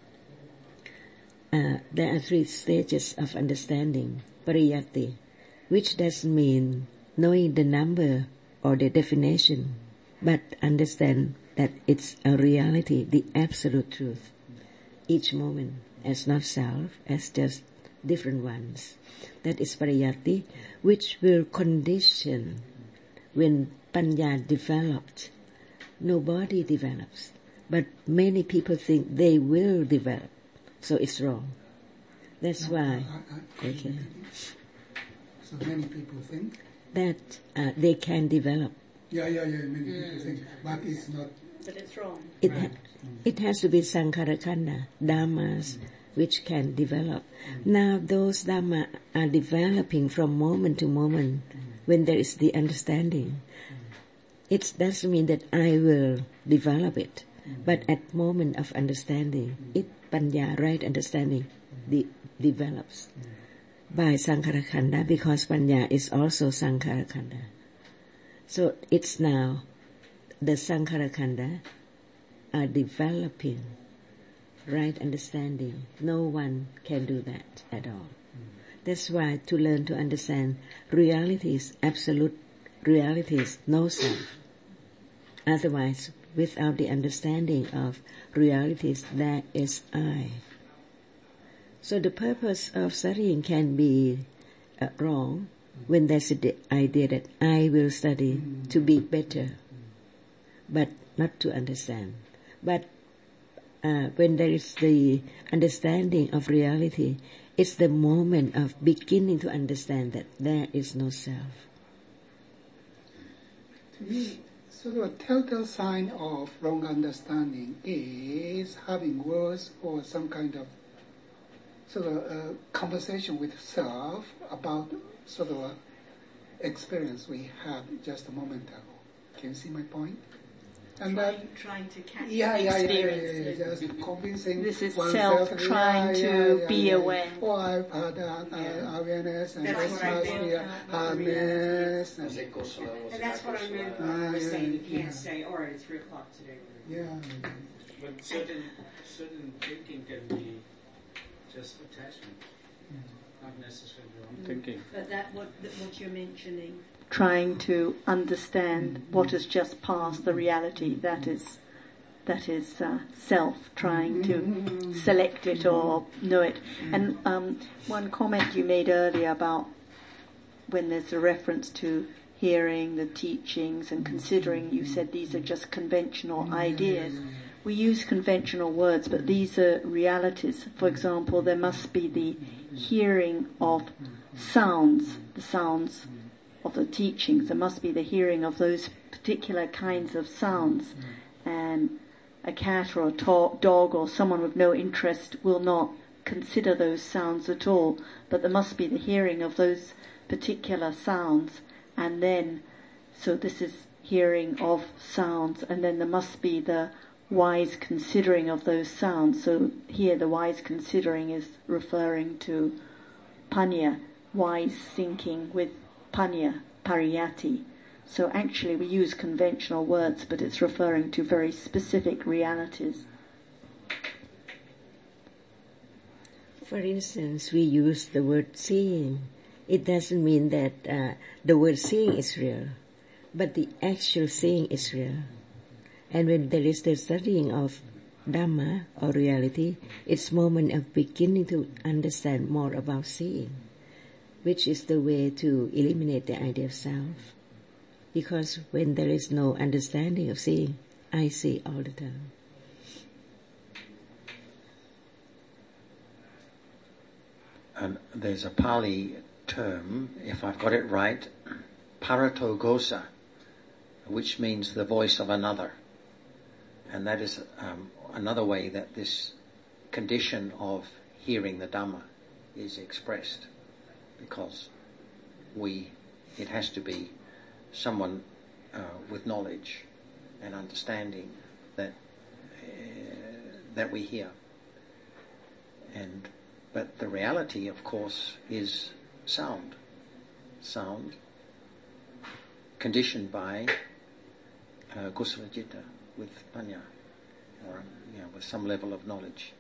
there are 3 stages of understanding. Pariyatti, which doesn't mean knowing the number or the definition, but understand that it's a reality, the absolute truth. Each moment as not self, as just different ones. That is pariyatti, which will condition when panya developed. Nobody develops, but many people think they will develop. So it's wrong. That's why. Okay. So many people think that they can develop. Yeah. Many people think, but it's not. But it's wrong. It has to be sankhara khanda, dhammas, which can develop. Now those dhammas are developing from moment to moment when there is the understanding. It doesn't mean that I will develop it, but at moment of understanding, it panya, right understanding, develops by sankhara khanda, because panya is also sankhara khanda. So it's now the sankhara khanda are developing right understanding. No one can do that at all. That's why to learn to understand realities, absolute realities, no self. Otherwise, without the understanding of realities, there is I. So the purpose of studying can be wrong when there's the idea that I will study to be better, but not to understand. But when there is the understanding of reality, it's the moment of beginning to understand that there is no self. To me, sort of a telltale sign of wrong understanding is having words or some kind of sort of a conversation with self about sort of experience we had just a moment ago. Can you see my point? And trying to catch the experience. just convincing This is oneself, self trying to be aware. Oh, I've had awareness, and That's this what I must meant be hardness. And that's what I meant when I was saying you can't say, all right, it's 3 o'clock today. Yeah. But certain thinking can be just attachment, not necessarily wrong thinking. But that what you're mentioning. Trying to understand what has just passed, the reality that is self, trying to select it or know it. And one comment you made earlier about when there's a reference to hearing the teachings and considering, you said these are just conventional ideas. We use conventional words, but these are realities. For example, there must be the hearing of sounds, the sounds of the teachings. There must be the hearing of those particular kinds of sounds. And a cat or a dog or someone with no interest will not consider those sounds at all. But there must be the hearing of those particular sounds. And then, so this is hearing of sounds. And then there must be the wise considering of those sounds. So here the wise considering is referring to panya, wise thinking with panya, pariyati. So actually we use conventional words, but it's referring to very specific realities. For instance, we use the word seeing. It doesn't mean that the word seeing is real, but the actual seeing is real. And when there is the studying of Dhamma or reality, it's moment of beginning to understand more about seeing, which is the way to eliminate the idea of self. Because when there is no understanding of seeing, I see all the time. And there's a Pali term, if I've got it right, paratogosa, which means the voice of another. And that is another way that this condition of hearing the Dhamma is expressed, because it has to be someone with knowledge and understanding that we hear. But the reality, of course, is sound conditioned by kusala citta with panya, or with some level of knowledge.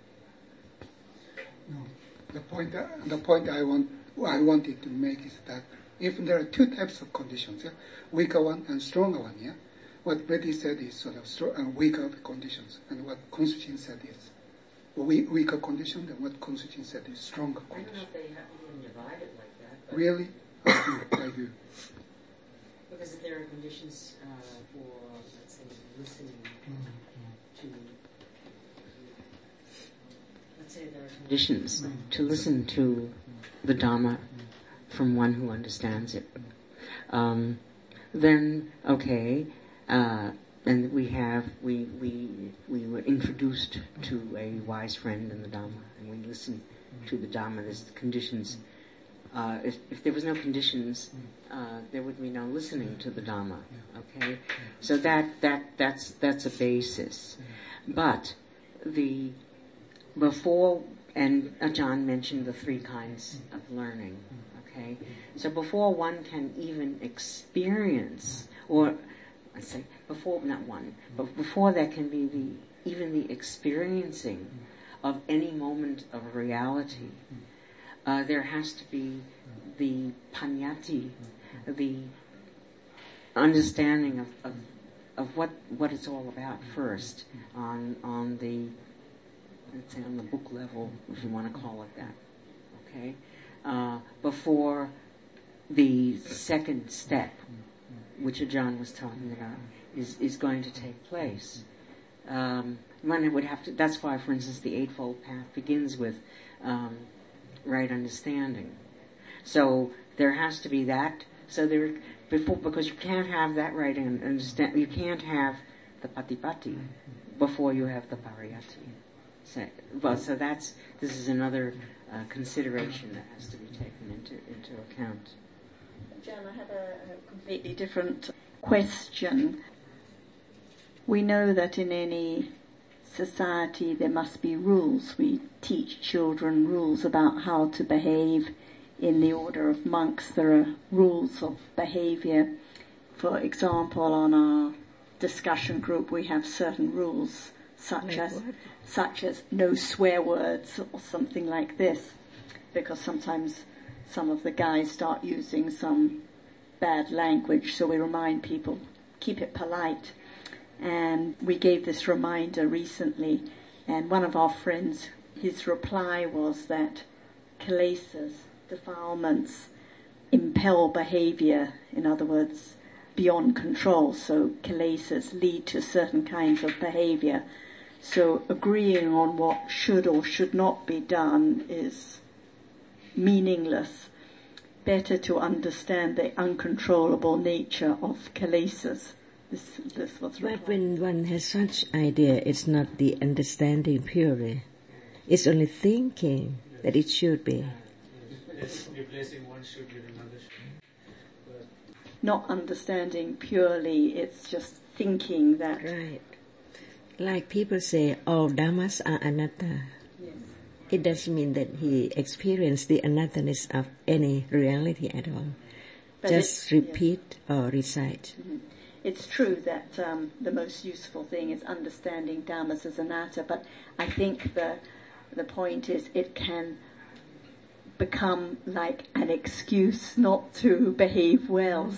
No, the point I wanted to make is that if there are two types of conditions, weaker one and stronger one, what Betty said is sort of weaker conditions, and what Konshu-chin said is weaker condition, and what Konshu-chin said is stronger condition. I don't know if they have even divided like that. But really? I do. Because if there are conditions for, let's say, listening to, let's say there are conditions to listen to the Dhamma from one who understands it, then okay, and we were introduced to a wise friend in the Dhamma, and we listened to the Dhamma. There's conditions. If there was no conditions, there would be no listening to the Dhamma. Okay, so that's a basis. But before, and Ajahn mentioned the 3 kinds of learning. Okay, so before one can even experience, or let's say before there can be even the experiencing of any moment of reality, there has to be the panyati, the understanding of what it's all about first on the, let's say, on the book level, if you want to call it that. Okay, before the second step, which Ajahn was talking about, is going to take place. One would have to. That's why, for instance, the Eightfold Path begins with right understanding. So there has to be that. So because you can't have that right understand. You can't have the patipatti before you have the pariyati. So this is another consideration that has to be taken into account. Jan, I have a completely different question. We know that in any society there must be rules. We teach children rules about how to behave. In the order of monks, there are rules of behavior. For example, on our discussion group, we have certain rules, such as no swear words or something like this, because sometimes some of the guys start using some bad language, so we remind people, keep it polite. And we gave this reminder recently, and one of our friends, his reply was that kilesas, defilements, impel behavior, in other words, beyond control. So kilesas lead to certain kinds of behavior. So agreeing on what should or should not be done is meaningless. Better to understand the uncontrollable nature of kilesas. This was right. But when one has such idea, it's not the understanding purely. It's only thinking that it should be. It's replacing one should with another should. Not understanding purely, it's just thinking that. Right. Like people say, all dhammas are anatta. Yes. It doesn't mean that he experienced the anatthaness of any reality at all. But just repeat or recite. Mm-hmm. It's true that the most useful thing is understanding dhammas as anatta, but I think the point is it can become like an excuse not to behave well.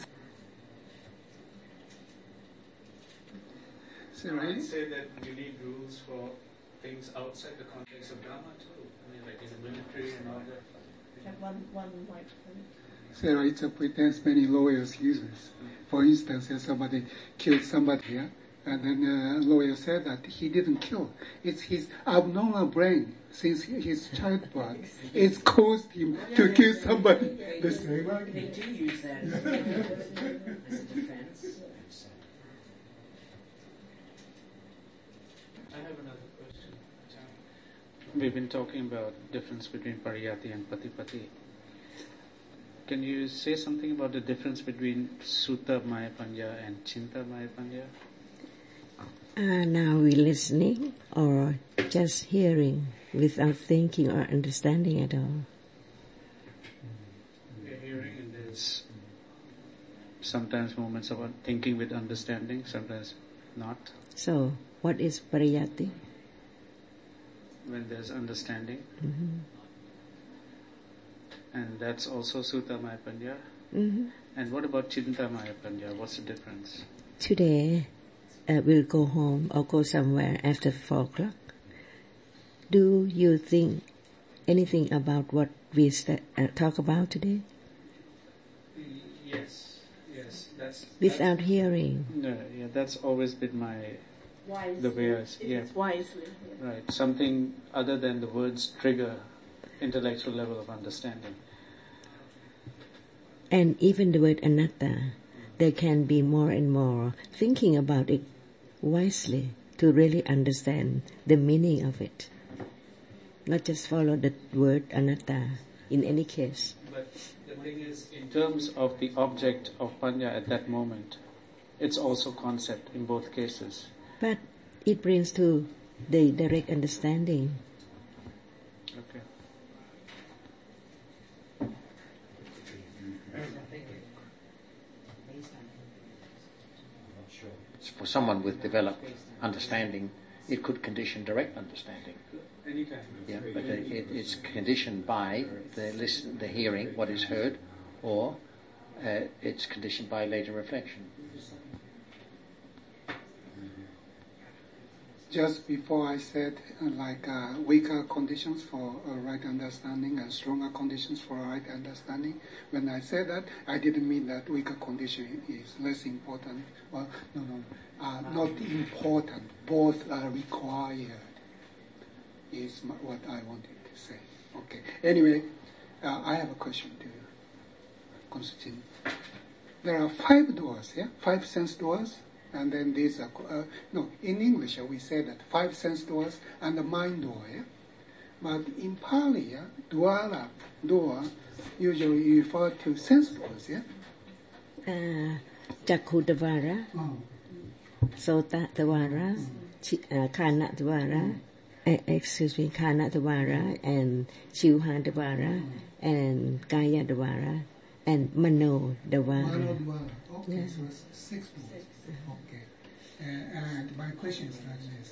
So I'd say that you need rules for things outside the context of Dhamma too. I mean, like in the military and all that. Have one microphone. Sarah, it's a pretense many lawyers use. For instance, if somebody killed somebody here, and then the lawyer said that he didn't kill. It's his abnormal brain, since his childbirth. It's caused him to kill somebody. They do use that as a defense. I have another question. We've been talking about difference between pariyati and patipati. Can you say something about the difference between Sutta Maya Panya and Chinta Maya Panya? Now we're listening or just hearing without thinking or understanding at all? We're hearing and there's sometimes moments about thinking with understanding, sometimes not. So, what is pariyati? When there's understanding. Mm-hmm. And that's also Sutta Maya Panya. Mm-hmm. And what about Chinta Maya Panya? What's the difference? Today, we'll go home or go somewhere after 4 o'clock. Do you think anything about what we talk about today? Yes. That's without hearing. No, yeah, that's always been my the way I It's wisely. Yeah. Right, something other than the words trigger intellectual level of understanding. And even the word anatta, there can be more and more thinking about it wisely to really understand the meaning of it. Not just follow the word anatta in any case. But the thing is, in terms of the object of panya at that moment, it's also concept in both cases. But it brings to the direct understanding. Okay. For someone with developed understanding, it could condition direct understanding. Anytime. Yeah, but it's conditioned by the hearing, what is heard, or it's conditioned by later reflection. Just before I said weaker conditions for right understanding and stronger conditions for right understanding, when I said that, I didn't mean that weaker condition is less important. Well, not important. Both are required, is what I wanted to say. Okay. Anyway, I have a question to Constantine. There are 5 doors, yeah? 5 sense doors. And then in English we say that 5 sense doors and the mind door, yeah? But in Pali, dwara, door, usually refer to sense doors, yeah? Chakudavara, Sotadavara, Kanadavara, Kanadavara, and Chivhadavara, and Kayadavara, and Manodavara. Manodavara, okay, Yeah. so it's 6 doors. Okay. And my question is like this.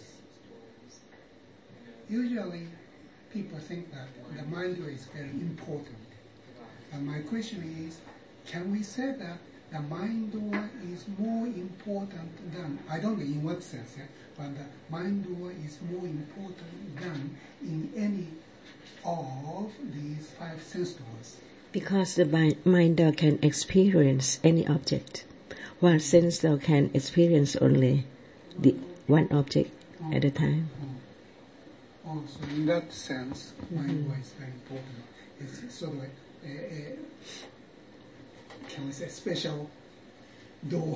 Usually, people think that the mind door is very important. And my question is, can we say that the mind door is more important than, I don't know in what sense, yeah, but the mind door is more important than in any of these 5 sense doors? Because the mind door can experience any object, while sense door can experience only the one object at a time. So in that sense, mind door is very important. It's sort of like can we say special door?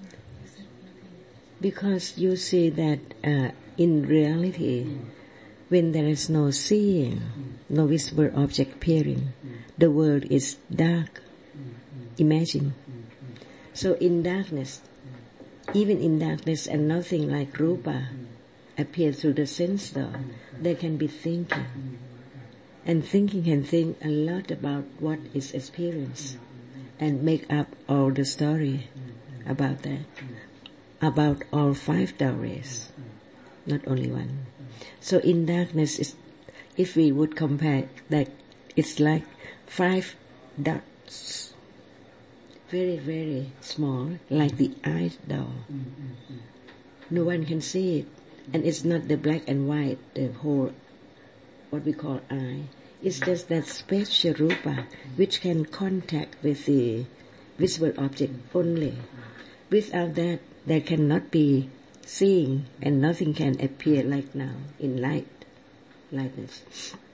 Because you see that in reality, when there is no seeing, no visible object appearing, the world is dark. Imagine. So in darkness, even in darkness and nothing like rupa appears through the sense door, there can be thinking. And thinking can think a lot about what is experienced and make up all the story about that, about all 5 stories, not only one. So in darkness, if we would compare that, it's like 5 dots, very, very small, like the eye door. No one can see it. And it's not the black and white, the whole, what we call eye. It's just that special rupa, which can contact with the visible object only. Without that, there cannot be seeing, and nothing can appear like now in lightness.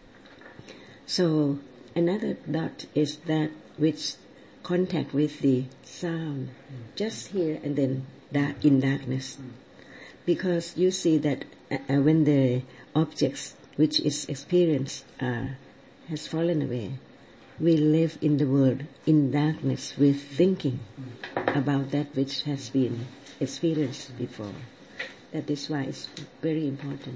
So another dot is that which contact with the sound, just here and then in darkness. Because you see that when the objects which is experienced has fallen away, we live in the world in darkness with thinking about that which has been experienced before. That is why it's very important.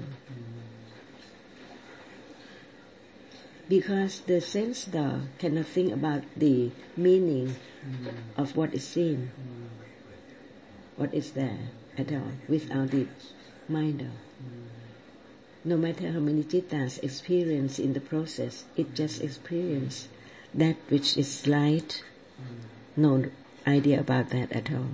Because the sense door cannot think about the meaning of what is seen, what is there at all, without the mind door. No matter how many cittas experience in the process, it just experience that which is light, no idea about that at all.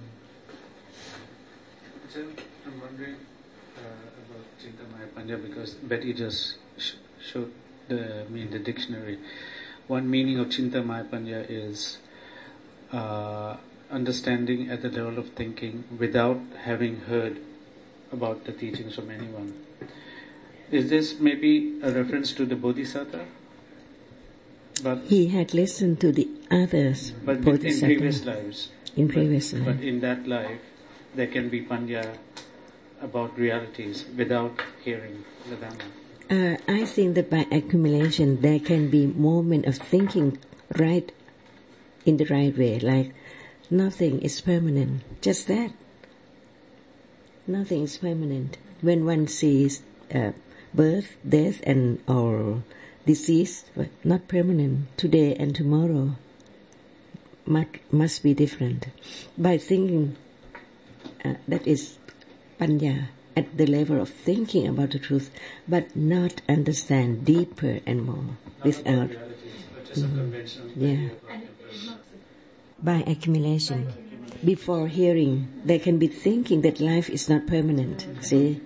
So I'm wondering about Chintamaya Panya, because Betty just showed me in the dictionary. One meaning of Chintamaya Panya is understanding at the level of thinking without having heard about the teachings from anyone. Is this maybe a reference to the Bodhisattva? But he had listened to the others, but Bodhisattva, in previous lives. In previous life. But in that life, there can be panya about realities without hearing the Dhamma. I think that by accumulation, there can be moment of thinking right in the right way, like nothing is permanent, just that. Nothing is permanent. When one sees birth, death, and or disease, but not permanent. Today and tomorrow must be different. By thinking, that is panya, at the level of thinking about the truth, but not understand deeper and more Not without. Just a conventional Yeah. By accumulation. Before hearing, they can be thinking that life is not permanent, see?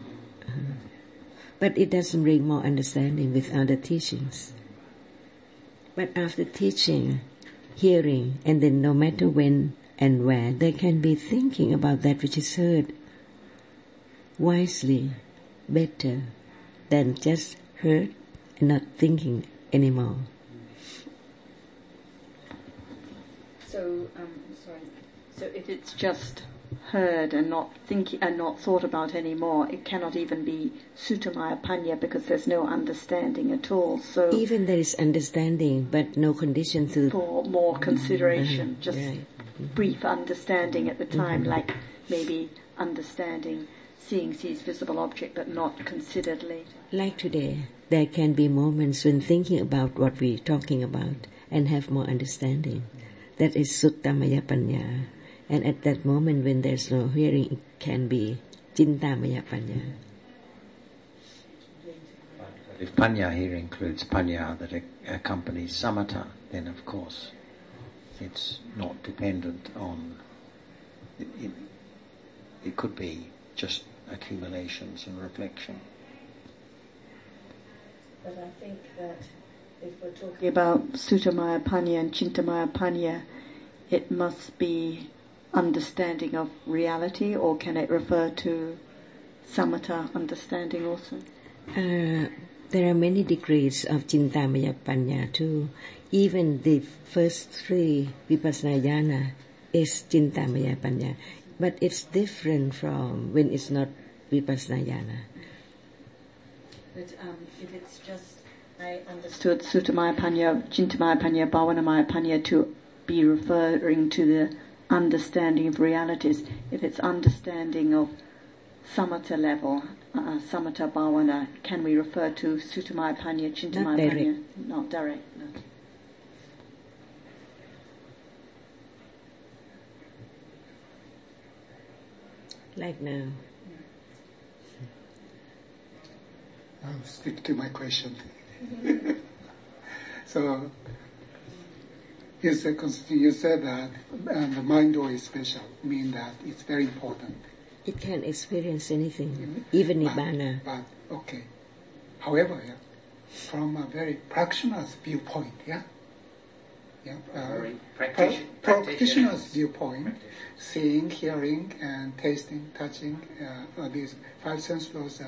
But it doesn't bring more understanding with other teachings. But after teaching, hearing, and then no matter when and where, they can be thinking about that which is heard wisely, better than just heard and not thinking anymore. So, So if it's just heard and not thinking and not thought about anymore, it cannot even be Suttamaya Panya because there's no understanding at all. So even there is understanding, but no condition to for more consideration, just right. brief understanding at the time, like maybe understanding, seeing sees visible object, but not considered later. Like today, there can be moments when thinking about what we're talking about and have more understanding. That is Suttamaya Panya. And at that moment when there's no hearing, it can be Chintamaya Panya. If Panya here includes Panya that accompanies Samatha, then of course it's not dependent on... It could be just accumulations and reflection. But I think that if we're talking about Suttamaya Panya and Chintamaya Panya, it must be understanding of reality, or can it refer to Samatha understanding also? There are many degrees of Chintamaya Panya too. Even the first three Vipassana Jhana is Chintamaya Panya. But it's different from when it's not Vipassana Jhana. But if it's just, I understood Suttamaya Panya, Chintamaya Panya, Bhavanamaya Panya to be referring to the understanding of realities. If it's understanding of Samatha level, Samatha Bhavana, can we refer to Suttamaya Panya, Chintamaya Panya? Not direct, no. Like now. I'll stick to my question. So, you said that the mind door is special, mean that it's very important. It can experience anything, even Nibbana. But, okay. However, from a very practitioner's viewpoint, practitioner's viewpoint, seeing, hearing, and tasting, touching, these five sense laws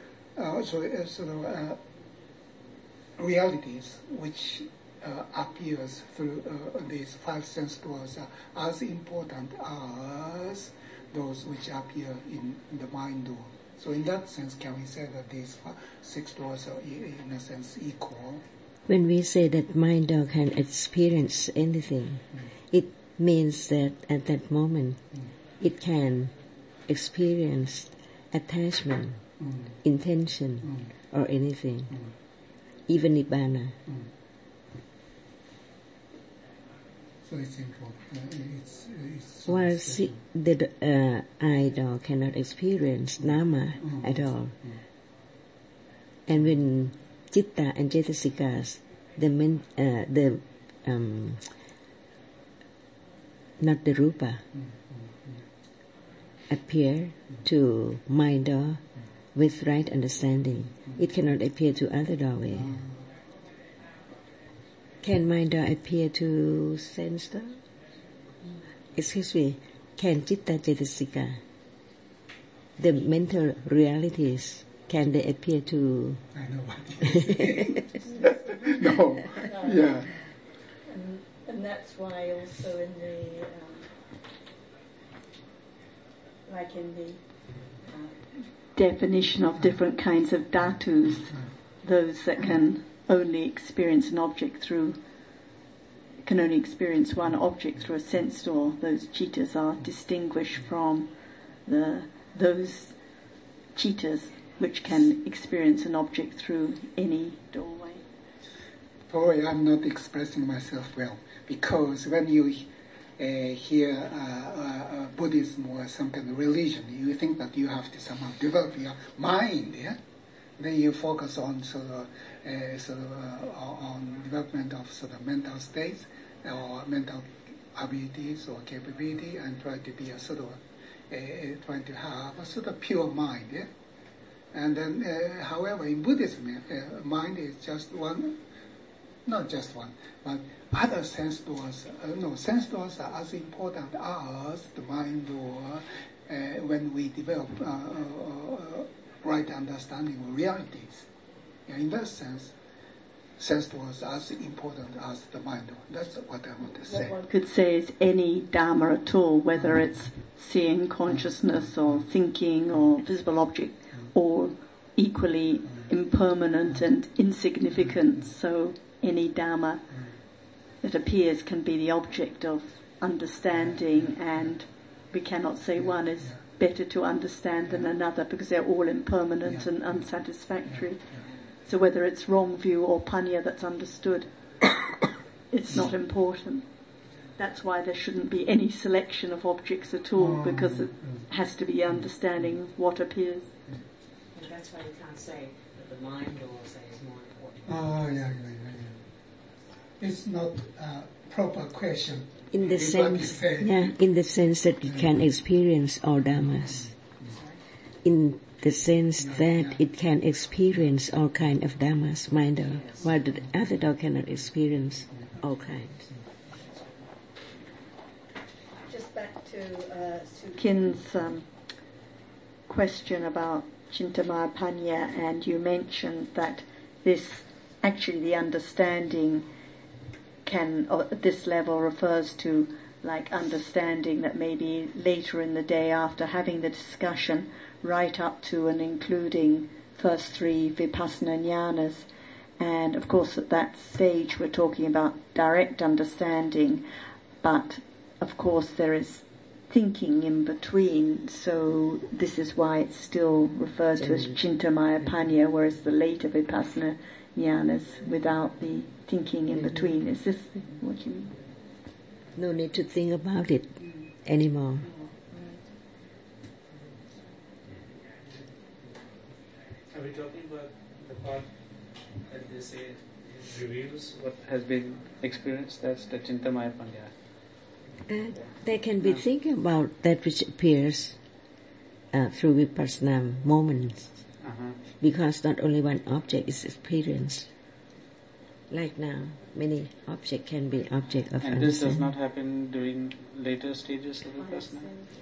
realities which appears through these five sense laws are as important as those which appear in the mind door. So in that sense, can we say that these six doors are in a sense equal? When we say that mind door can experience anything, it means that at that moment it can experience attachment, intention, or anything, even Nibbana. So it's important. While the eye door cannot experience Nama at all. And when Citta and Cetasikas, not the Rupa, appear to mind door with right understanding, it cannot appear to other doorway. Can mind door appear to sense door? Excuse me, can Citta Cetasika, the mental realities, can they appear to... I know what you're saying. No, yeah. And that's why also in the, like in the definition of different kinds of dhatus, those that can only experience an object through, can only experience one object through a sense door, those cittas are distinguished from those cittas which can experience an object through any doorway. Probably I'm not expressing myself well, because when you hear Buddhism or some kind of religion, you think that you have to somehow develop your mind, Then you focus on on development of sort of mental states or mental abilities or capability, and try to be trying to have a sort of pure mind, And then, however, in Buddhism, mind is just one, not just one, but other sense doors. Sense doors are as important as the mind door when we develop right understanding of realities. In that sense, sense doors are as important as the mind door. That's what I want to say. What one could say is any Dharma at all, whether it's seeing consciousness or thinking or visible object, all equally impermanent and insignificant. So any Dhamma that appears can be the object of understanding, and we cannot say one is better to understand than another because they're all impermanent and unsatisfactory. So whether it's wrong view or panya that's understood, it's not important. That's why there shouldn't be any selection of objects at all, because it has to be understanding of what appears. And that's why you can't say that the mind law say is more important. Yeah. It's not a proper question. In the sense that it can experience all dhammas. In the sense that it can experience all kind of dhammas, mind dog, while the other dog cannot experience all kinds. Just back to Sukin's question about Chintamaya Panya, and you mentioned that this, actually the understanding can, at this level, refers to like understanding that maybe later in the day after having the discussion, right up to and including first three vipassana jnanas. And of course at that stage we're talking about direct understanding, but of course there is thinking in between, so this is why it's still referred to as Chintamaya Panya, whereas the later vipassana jnanas without the thinking in between. Is this what you mean? No need to think about it anymore. Are we talking about the part that they say reveals what has been experienced? That's the Chintamaya Panya. They can be thinking about that which appears through vipassana moments, because not only one object is experienced. Like now, many objects can be object of and this does not happen during later stages of vipassana?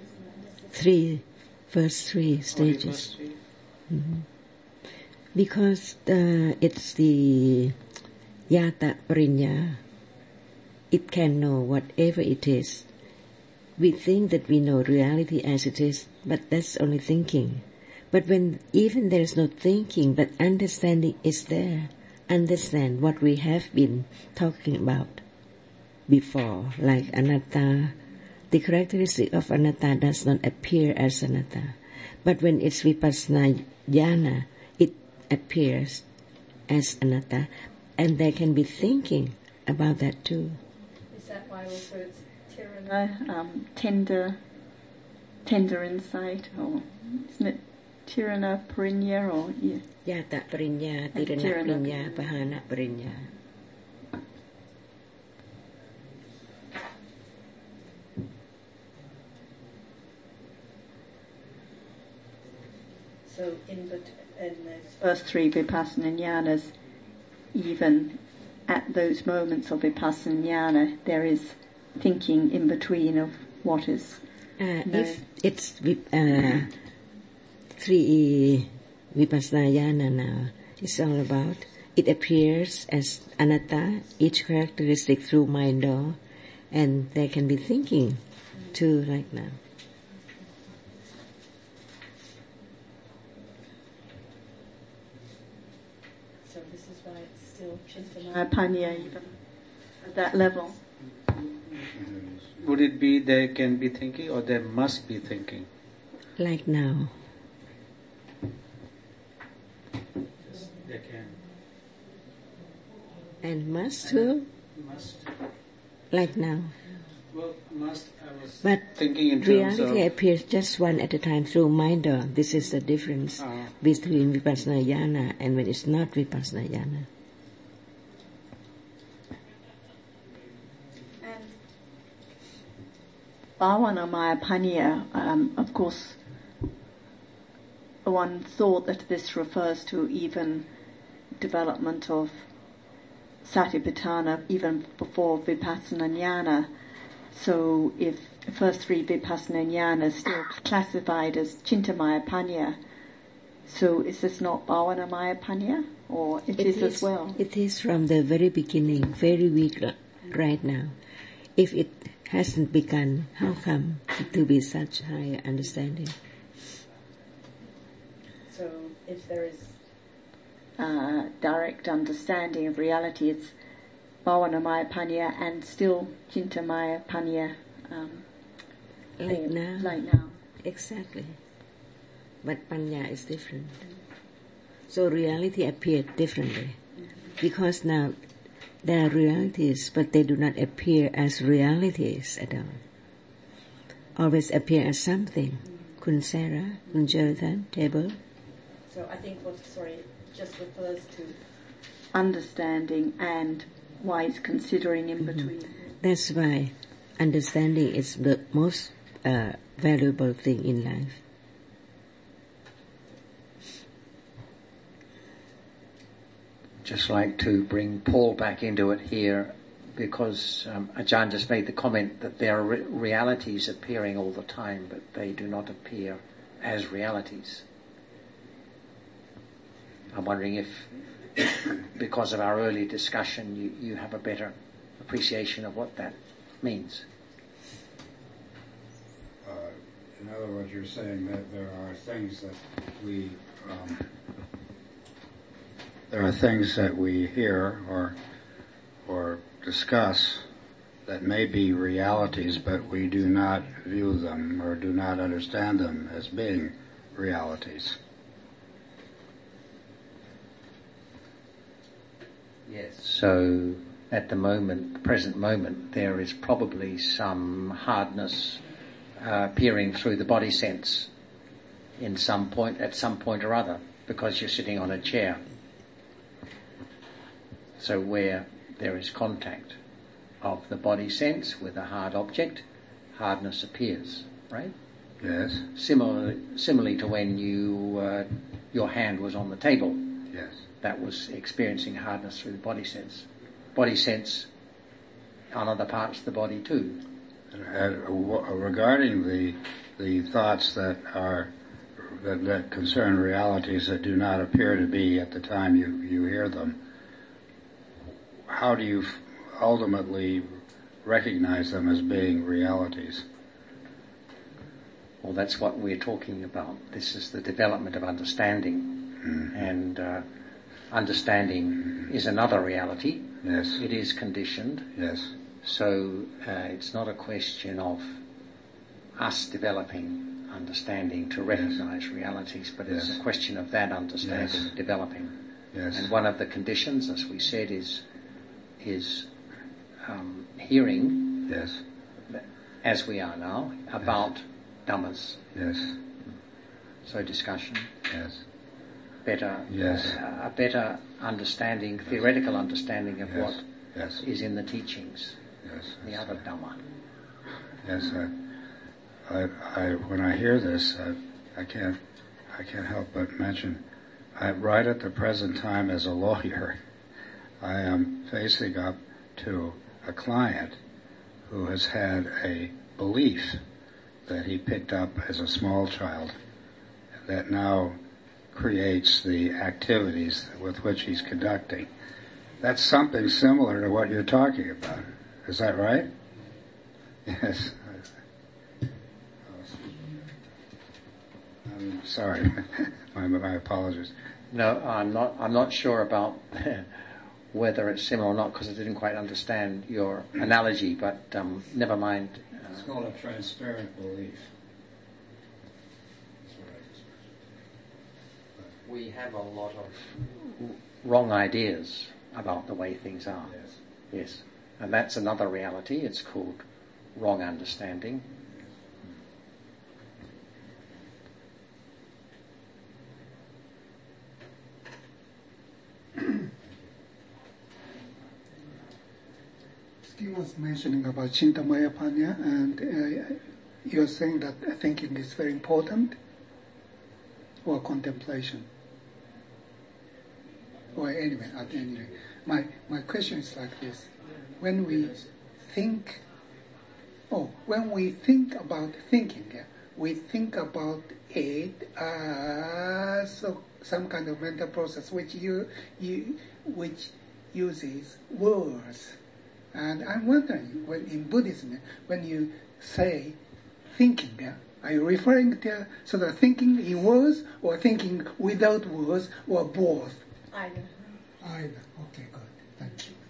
First three stages. First three? Mm-hmm. Because it's the yata parinya. It can know whatever it is. We think that we know reality as it is, but that's only thinking. But when even there is no thinking, but understanding is there, understand what we have been talking about before, like anatta. The characteristic of anatta does not appear as anatta. But when it's vipassana jnana, it appears as anatta, and they can be thinking about that too. Is that why also it's tirana, tender insight, or isn't it tirana parinya, or yata parinya, tirana parinya, pahana parinya. So in the first three vipassana jnanas, even at those moments of vipassana jnana, there is thinking in between of what is if it's three vipassana jnana now, it's all about, it appears as anatta, each characteristic through mind door, and they can be thinking too right now. So this is why it's still Chintamaya Panya even at that level. Would it be there can be thinking, or there must be thinking? Like now. Yes, there can. And must too? Must. Like now. Well, must, I was but thinking in terms reality of appears just one at a time through mind door. This is the difference between vipassana jnana and when it's not vipassana jnana. Bhavanamaya Panya, of course, one thought that this refers to even development of Satipatthana even before Vipassana Jnana. So if the first three Vipassana Jnana is still classified as Chintamaya Panya, so is this not Bhavanamaya Panya? Or it is as well? It is from the very beginning, very weak right now. If it hasn't begun. How come to be such high understanding? So if there is direct understanding of reality, it's Bhavanamaya Panya and still Chintamaya Panya like now. Like now. Exactly. But Panya is different. So reality appeared differently. Because now there are realities, but they do not appear as realities at all. Always appear as something. Kun Sarah, Kun Jonathan, table. So I think just refers to understanding and wise considering in between. That's why understanding is the most valuable thing in life. Just like to bring Paul back into it here, because Ajahn just made the comment that there are realities appearing all the time, but they do not appear as realities. I'm wondering if, because of our early discussion, you have a better appreciation of what that means. In other words, you're saying that there are things that we hear or discuss that may be realities, but we do not view them or do not understand them as being realities. Yes. So at the present moment, there is probably some hardness appearing through the body sense at some point or other, because you're sitting on a chair. So where there is contact of the body sense with a hard object, hardness appears, right? Yes. Similarly to when your hand was on the table. Yes. That was experiencing hardness through the body sense. Body sense on other parts of the body too. Regarding the thoughts that concern realities that do not appear to be at the time you hear them, how do you ultimately recognize them as being realities? Well, that's what we're talking about. This is the development of understanding. Mm-hmm. And understanding is another reality. Yes. It is conditioned. Yes. So it's not a question of us developing understanding to recognize realities, but it's a question of that understanding developing. Yes. And one of the conditions, as we said, is hearing, as we are now, about Dhammas. Yes. So discussion. Yes. A better understanding, theoretical understanding of what is in the teachings. Yes. The other Dhamma. Yes. I when I hear this, I can't help but mention, right at the present time as a lawyer, I am facing up to a client who has had a belief that he picked up as a small child that now creates the activities with which he's conducting. That's something similar to what you're talking about. Is that right? Yes. I'm sorry. my apologies. No, I'm not sure about whether it's similar or not, because I didn't quite understand your analogy, but never mind. It's called a transparent belief. We have a lot of wrong ideas about the way things are. Yes. And that's another reality. It's called wrong understanding. Steve was mentioning about Chintamaya Panya, and you're saying that thinking is very important, or contemplation. Or anyway, my question is like this: when we think about thinking, we think about it as some kind of mental process which uses words And I'm wondering, when in Buddhism, when you say thinking, are you referring to sort of thinking in words, or thinking without words, or both? Either. Either. Okay, good. Thank you.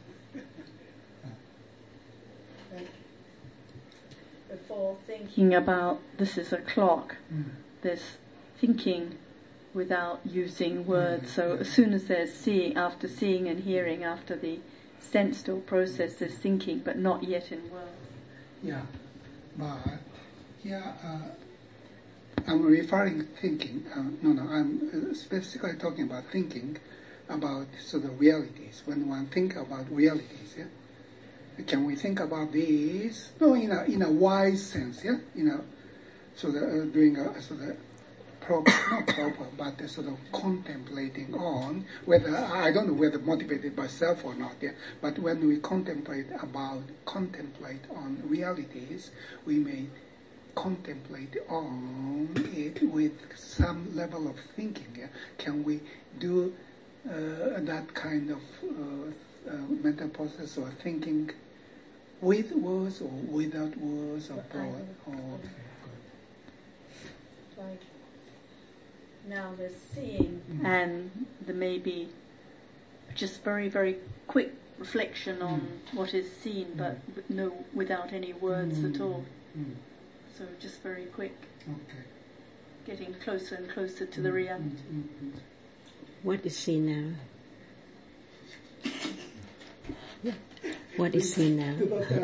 Before thinking about this is a clock, there's thinking without using words. So as soon as there's seeing, after seeing and hearing, after the sensed or process, there's thinking, but not yet in words. Yeah, but here I'm referring thinking. I'm specifically talking about thinking about sort of realities. When one think about realities, yeah. Can we think about these? No, in a wise sense, yeah. So doing a sort of not proper, but sort of contemplating on whether, I don't know whether motivated by self or not, yeah. But when we contemplate on realities, we may contemplate on it with some level of thinking. Yeah? Can we do that kind of mental process or thinking with words or without words or both? Like now there's seeing, and there may be just very, very quick reflection on what is seen, but without any words at all. So just very quick. Okay. Getting closer and closer to the reality. What is seen now? What is seen now?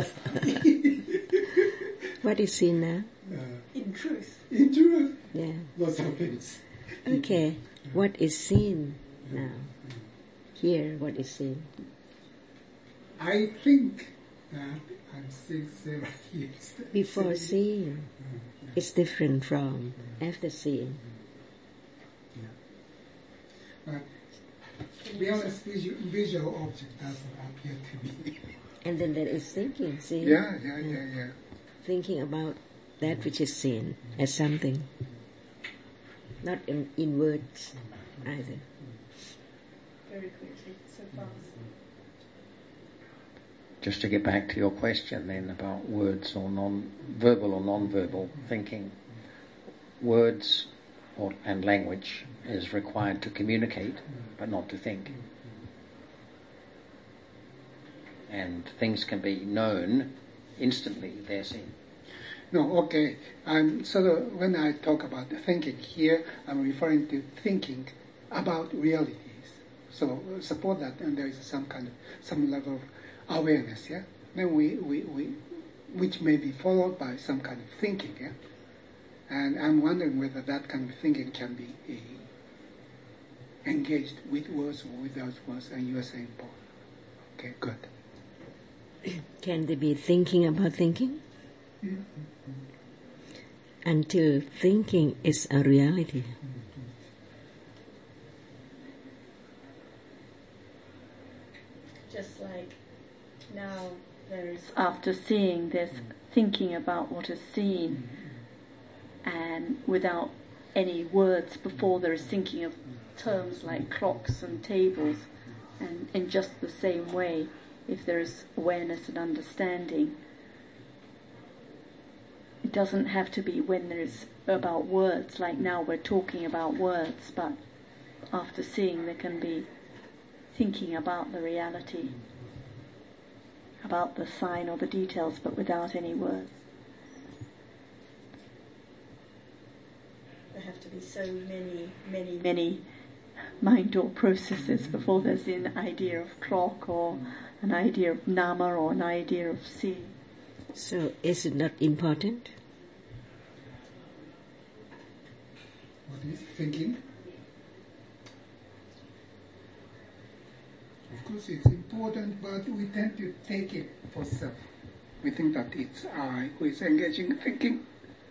What is seen now? In truth. In truth? Yeah. Lots of things. Okay. What is seen now? Here, what is seen? I think that I'm 6-7 years. Before seeing, it's different from after seeing. But to be honest, visual object doesn't appear to me. And then there is thinking, seeing. Yeah. Thinking about that which is seen as something, not in words either. Very quickly, so fast. Just to get back to your question then about words or verbal or non-verbal thinking. Words and language is required to communicate, but not to think. And things can be known instantly, they're seen. No, okay. I'm sort of, when I talk about thinking here, I'm referring to thinking about realities. So suppose that and there is some level of awareness, yeah. Then we which may be followed by some kind of thinking, yeah. And I'm wondering whether that kind of thinking can be engaged with words or without words. And you are saying both. Okay, good. Can they be thinking about thinking? Until thinking is a reality. Just like now there's after seeing, there's thinking about what is seen, and without any words before there is thinking of terms like clocks and tables, and in just the same way, if there is awareness and understanding, it doesn't have to be when there is about words, like now we're talking about words, but after seeing there can be thinking about the reality, about the sign or the details, but without any words. There have to be so many mind or processes before there's an idea of clock or an idea of nama or an idea of seeing. So is it not important? What is thinking? Of course it's important, but we tend to take it for self. We think that it's I who is engaging in thinking.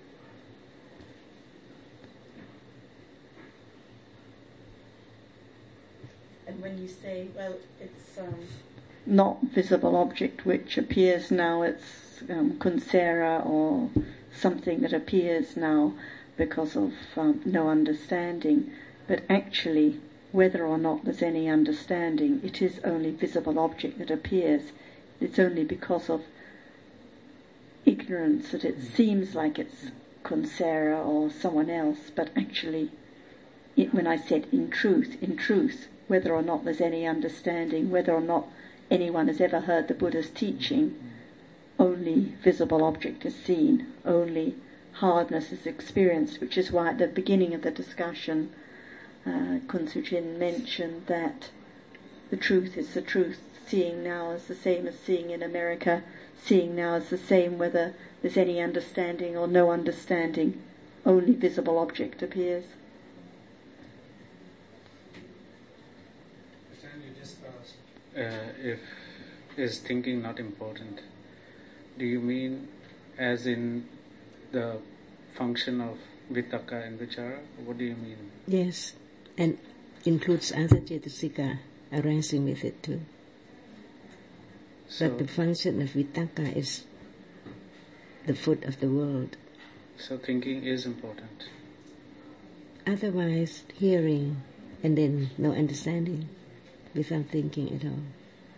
And when you say, well, it's not visible object which appears now, it's kunsera or something that appears now because of no understanding, but actually whether or not there's any understanding, it is only visible object that appears It's only because of ignorance that it seems like it's Kunsera or someone else, but actually, when I said in truth, whether or not there's any understanding, whether or not anyone has ever heard the Buddha's teaching, only visible object is seen, only hardness is experienced, which is why at the beginning of the discussion, Kunzu Jin mentioned that the truth is the truth. Seeing now is the same as seeing in America. Seeing now is the same whether there's any understanding or no understanding. Only visible object appears. You just asked if is thinking not important. Do you mean as in the function of vitaka and vichara? What do you mean? Yes, and includes other cetasika arising with it too. But the function of vitaka is the food of the world. So thinking is important. Otherwise, hearing and then no understanding without thinking at all.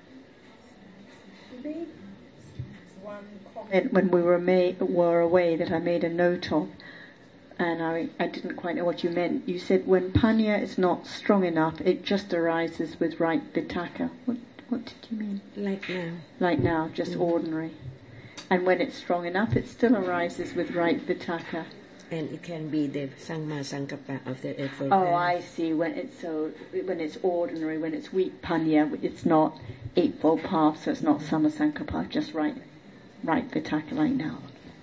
One comment when we were away that I made a note of, and I didn't quite know what you meant. You said when panya is not strong enough, it just arises with right vitaka. What did you mean? Like now. Like now, just ordinary. And when it's strong enough, it still arises with right vitaka. And it can be the Sangma Sankappa of the Eightfold Oh, Path. I see. When it's ordinary, when it's weak panya, it's not Eightfold Path, so it's not Samasankappa, just right vitaka like now.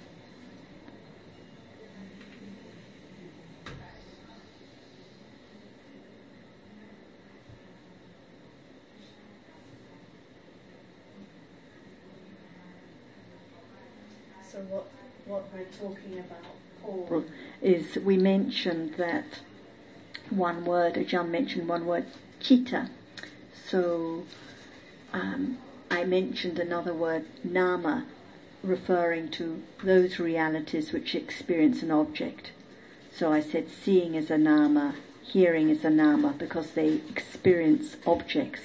So what we're talking about, Paul, is we mentioned that one word, Ajahn mentioned one word, chitta. So I mentioned another word, nama, referring to those realities which experience an object. So I said seeing is a nama, hearing is a nama, because they experience objects.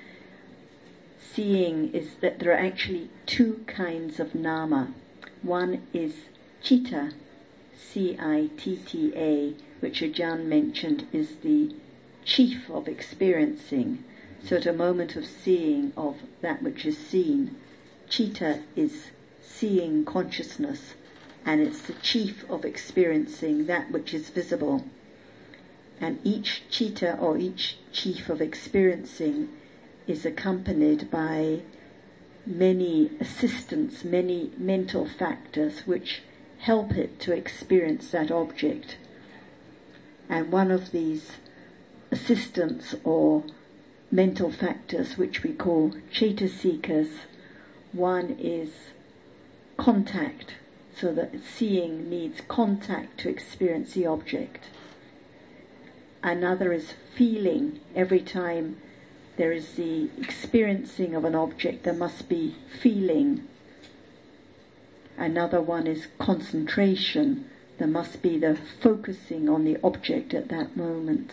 Seeing is that there are actually two kinds of nama. One is citta, C-I-T-T-A, which Ajahn mentioned is the chief of experiencing. So at a moment of seeing of that which is seen, citta is seeing consciousness, and it's the chief of experiencing that which is visible. And each citta, or each chief of experiencing, is accompanied by many assistants, many mental factors which help it to experience that object. And one of these assistants or mental factors, which we call cetasikas, one is contact, so that seeing needs contact to experience the object. Another is feeling. Every time there is the experiencing of an object, there must be feeling. Another one is concentration. There must be the focusing on the object at that moment.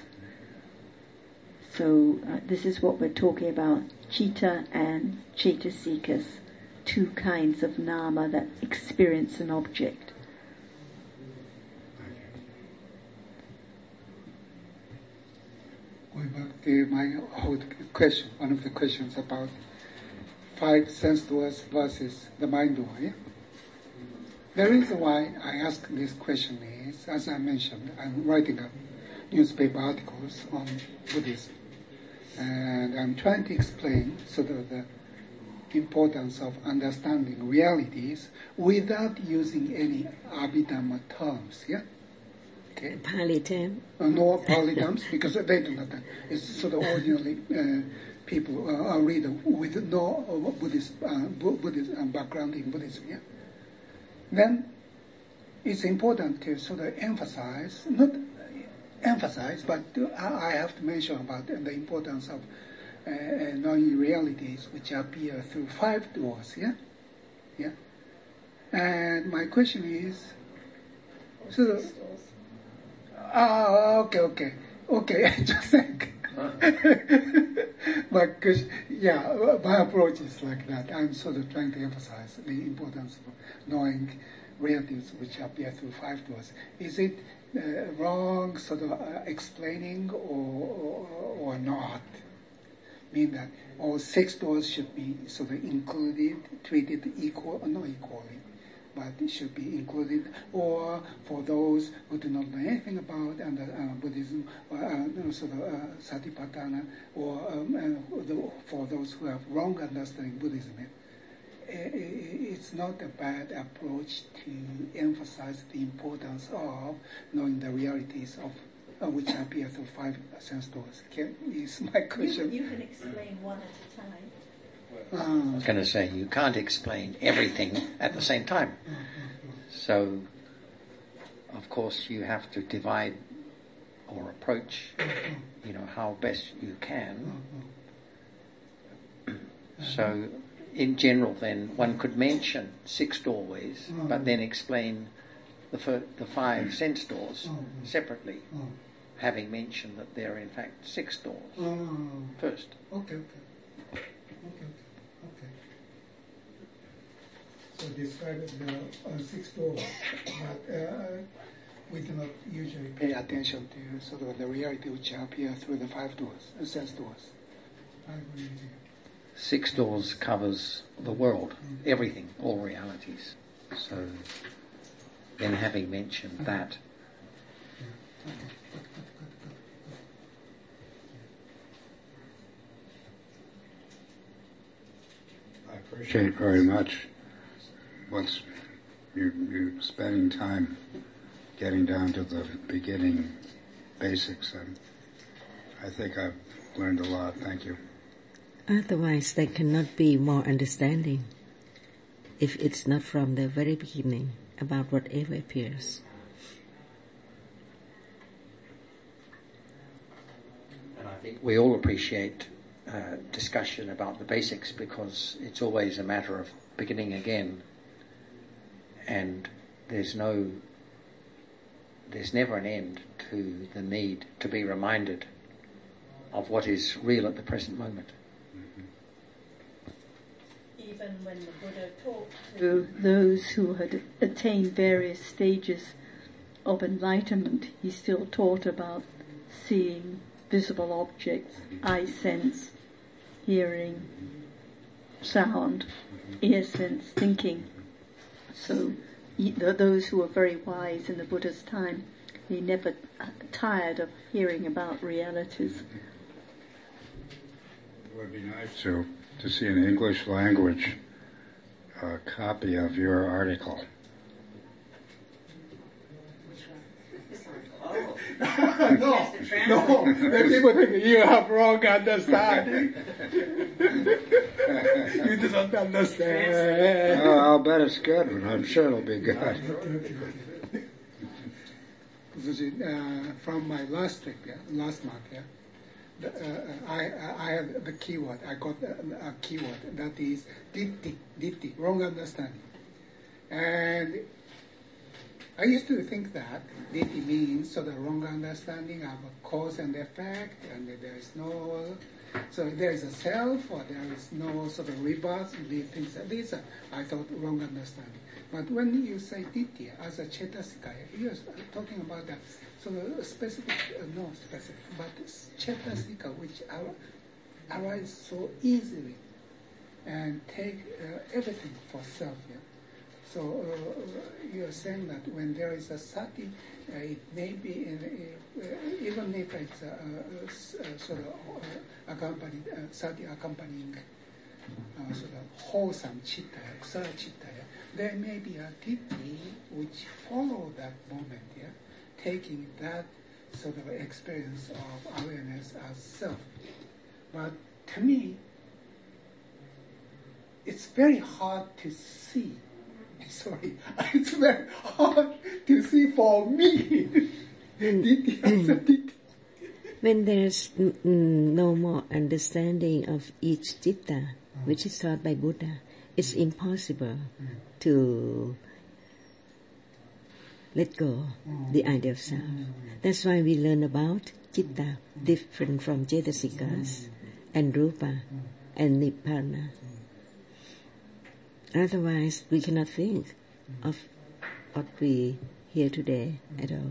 So this is what we're talking about, citta and cetasikas, two kinds of nama that experience an object. Going back to my whole question, one of the questions about 5 sense doors versus the mind door. Yeah? The reason why I ask this question is, as I mentioned, I'm writing up newspaper articles on Buddhism, and I'm trying to explain sort of the importance of understanding realities without using any Abhidhamma terms. Yeah. Okay. Pali term? No Pali terms, because they do not. It's sort of ordinary people are reader with no Buddhist background in Buddhism. Yeah. Then it's important to sort of not emphasize, but I have to mention about the importance of knowing realities which appear through 5 doors. Yeah. Yeah. And my question is, sort of. Okay. Just think. But my approach is like that. I'm sort of trying to emphasize the importance of knowing realities which appear through five doors. Is it wrong sort of explaining or not? Mean that all six doors should be sort of included, treated equal, or not equally, but it should be included, or for those who do not know anything about Buddhism, sort of Satipatthana, or for those who have wrong understanding Buddhism, it's not a bad approach to emphasize the importance of knowing the realities of which appear through five sense doors. Is my question. You can explain one at a time. I was going to say, you can't explain everything at the same time. So, of course, you have to divide or approach, how best you can. So, in general, then, one could mention six doorways, but then explain the five sense doors separately, having mentioned that there are in fact six doors first. Okay. So describe the six doors, but we do not usually pay attention to sort of the reality which appear through the five doors, sense doors. I agree with you. Six doors covers the world, everything, all realities. So, then having mentioned that, I appreciate very much once you spending time getting down to the beginning basics, and I think I've learned a lot. Thank you. Otherwise, there cannot be more understanding if it's not from the very beginning about whatever appears. And I think we all appreciate discussion about the basics because it's always a matter of beginning again, and there's never an end to the need to be reminded of what is real at the present moment. Even when the Buddha talked to those who had attained various stages of enlightenment, he still taught about seeing visible objects, eye sense, hearing, sound, ear sense, thinking. So those who were very wise in the Buddha's time, he never tired of hearing about realities. It would be nice to see an English language copy of your article. No, the people think you have wrong understanding. You do not understand. Oh, I'll bet it's good, but I'm sure it'll be good. From my last trip, last month, I had the keyword. I got a keyword that is ditti, wrong understanding. And I used to think that ditti means sort of wrong understanding of a cause and effect, and there is no, so there is a self, or there is no sort of rebirth. These are, I thought, wrong understanding. But when you say ditti as a cetasika, you're talking about that sort of specific, not specific, but cetasika which arise so easily and take everything for self. Yeah? So you're saying that when there is a sati, it may be even if it's sort of accompanied sati accompanying sort of wholesome chitta, ksara chitta. Yeah? There may be a ditti which follow that moment, taking that sort of experience of awareness as self. But to me, it's very hard to see. Sorry, it's very hard to see for me. When there's no more understanding of each citta, which is taught by Buddha, it's impossible to let go the idea of self. That's why we learn about Chitta, different from Cetasikas, and Rupa, and Nibbana. Otherwise, we cannot think of what we hear today at all.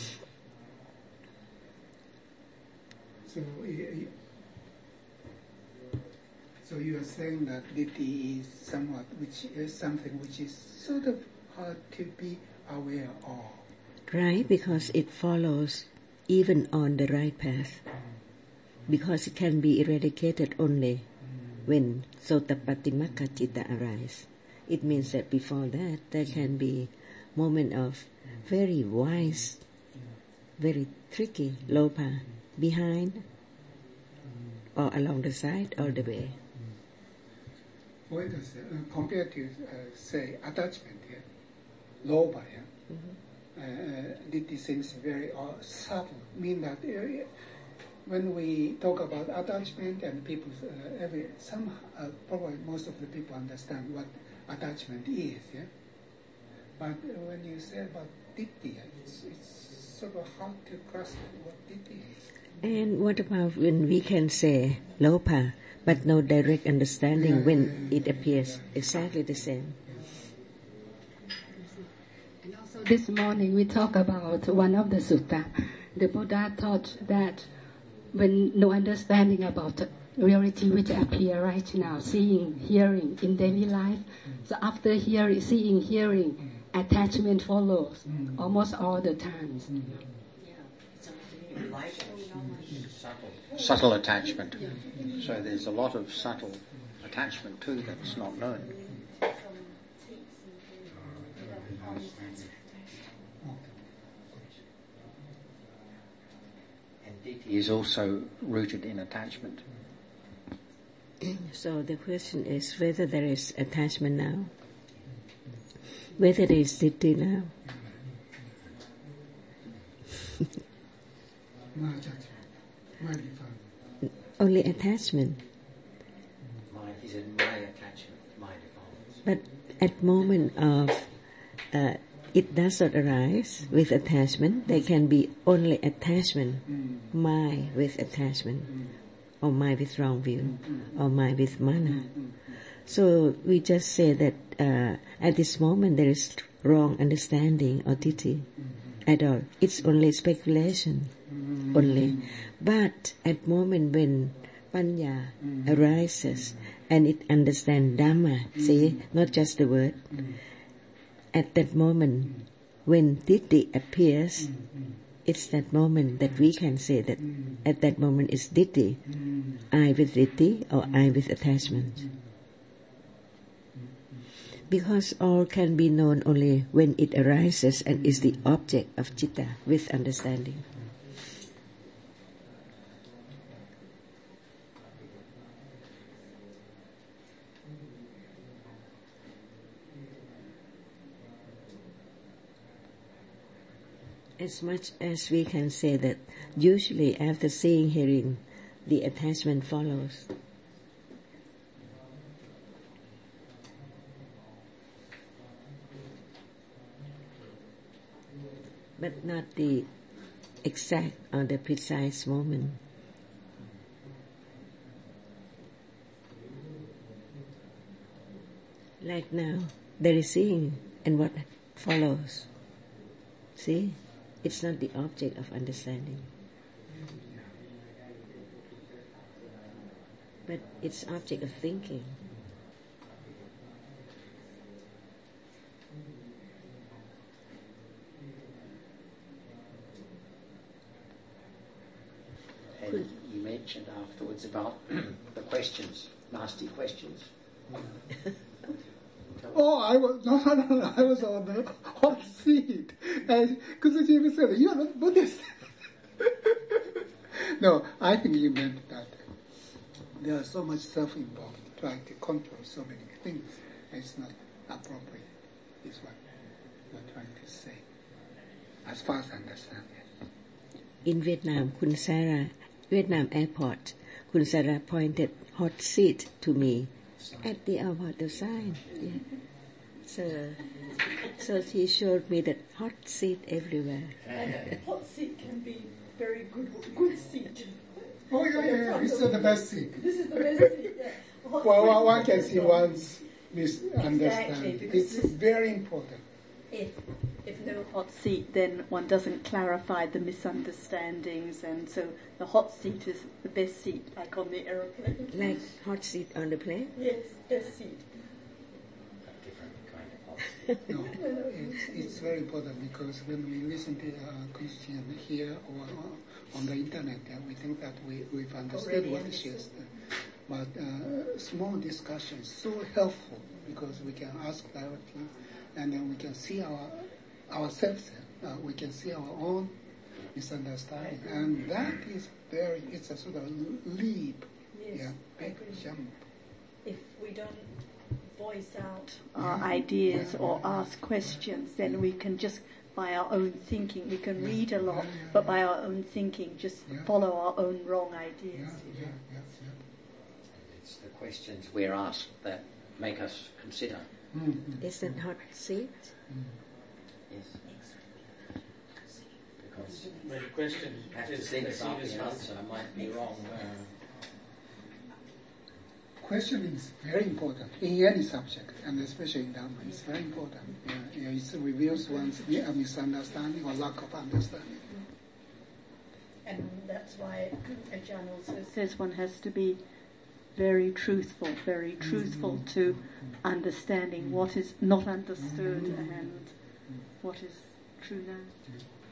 So you are saying that Ditti is something which is sort of hard to be aware of. Right, because it follows even on the right path. Because it can be eradicated only when Sotapatimaka Citta arises. It means that before that there can be moment of very wise, very tricky lopa behind or along the side or the way. What is compared to say attachment here, lopa here? Ditti seems very subtle. Mean that when we talk about attachment and people, probably most of the people understand what attachment is, yeah. But when you say about Ditti, it's sort of hard to grasp what Ditti is. And what about when we can say lopa, but no direct understanding when it appears exactly the same? And also this morning we talk about one of the sutta. The Buddha taught that when no understanding about reality which appear right now, seeing, hearing in daily life, so after seeing, hearing, attachment follows almost all the times. Subtle attachment. So there's a lot of subtle attachment too that's not known. And Ditti is also rooted in attachment. So the question is whether there is attachment now, whether there is Ditti now. Only attachment. Is it my attachment, my defiance? But at moment of it does not arise with attachment, there can be only attachment, my with attachment, or my with wrong view, or my with mana. So we just say that at this moment there is wrong understanding or Ditti at all. It's only speculation, only. But at moment when Panya arises and it understands Dhamma, see, not just the word, at that moment when Ditti appears, it's that moment that we can say that at that moment is Ditti, I with Ditti or I with attachment. Because all can be known only when it arises and is the object of citta with understanding. As much as we can say that usually after seeing, hearing, the attachment follows. But not the exact or the precise moment. Like now, there is seeing and what follows. See? It's not the object of understanding. But it's object of thinking. And you mentioned afterwards about the questions, nasty questions. Oh, I was I was on the hot seat. And Kusujiva said, "You're not Buddhist." No, I think you meant that there is so much self involved, trying to control so many things. It's not appropriate, is what you're trying to say. As far as I understand it. In Vietnam, Kun Sarah, Vietnam airport, Kun Sarah pointed hot seat to me at the airport sign. Yeah. So she showed me that hot seat everywhere. And hot seat can be very good seat. Oh, yeah, this is the best seat. This is the best seat, yeah. Well, one can see one's misunderstanding. Exactly, It's very important. If no hot seat, then one doesn't clarify the misunderstandings, and so the hot seat is the best seat, like on the aeroplane. Like hot seat on the plane? Yes, best seat. No, it's very important because when we listen to Christian here or on the internet, we think that we've understood what she has done. But small discussions so helpful because we can ask directly, and then we can see ourselves. We can see our own misunderstanding, and that is it's a sort of leap, big jump. If we don't voice out our ideas or ask questions, then we can just, by our own thinking, we can read a lot, but by our own thinking, just follow our own wrong ideas. It's the questions we're asked that make us consider. Isn't hot seat? Yes. Because the question have to think about the answer might be wrong. Questioning is very important in any subject, and especially in Dharma. It's very important. It reveals one's misunderstanding or lack of understanding. And that's why Ajahn also says one has to be very truthful to understanding what is not understood and what is true now.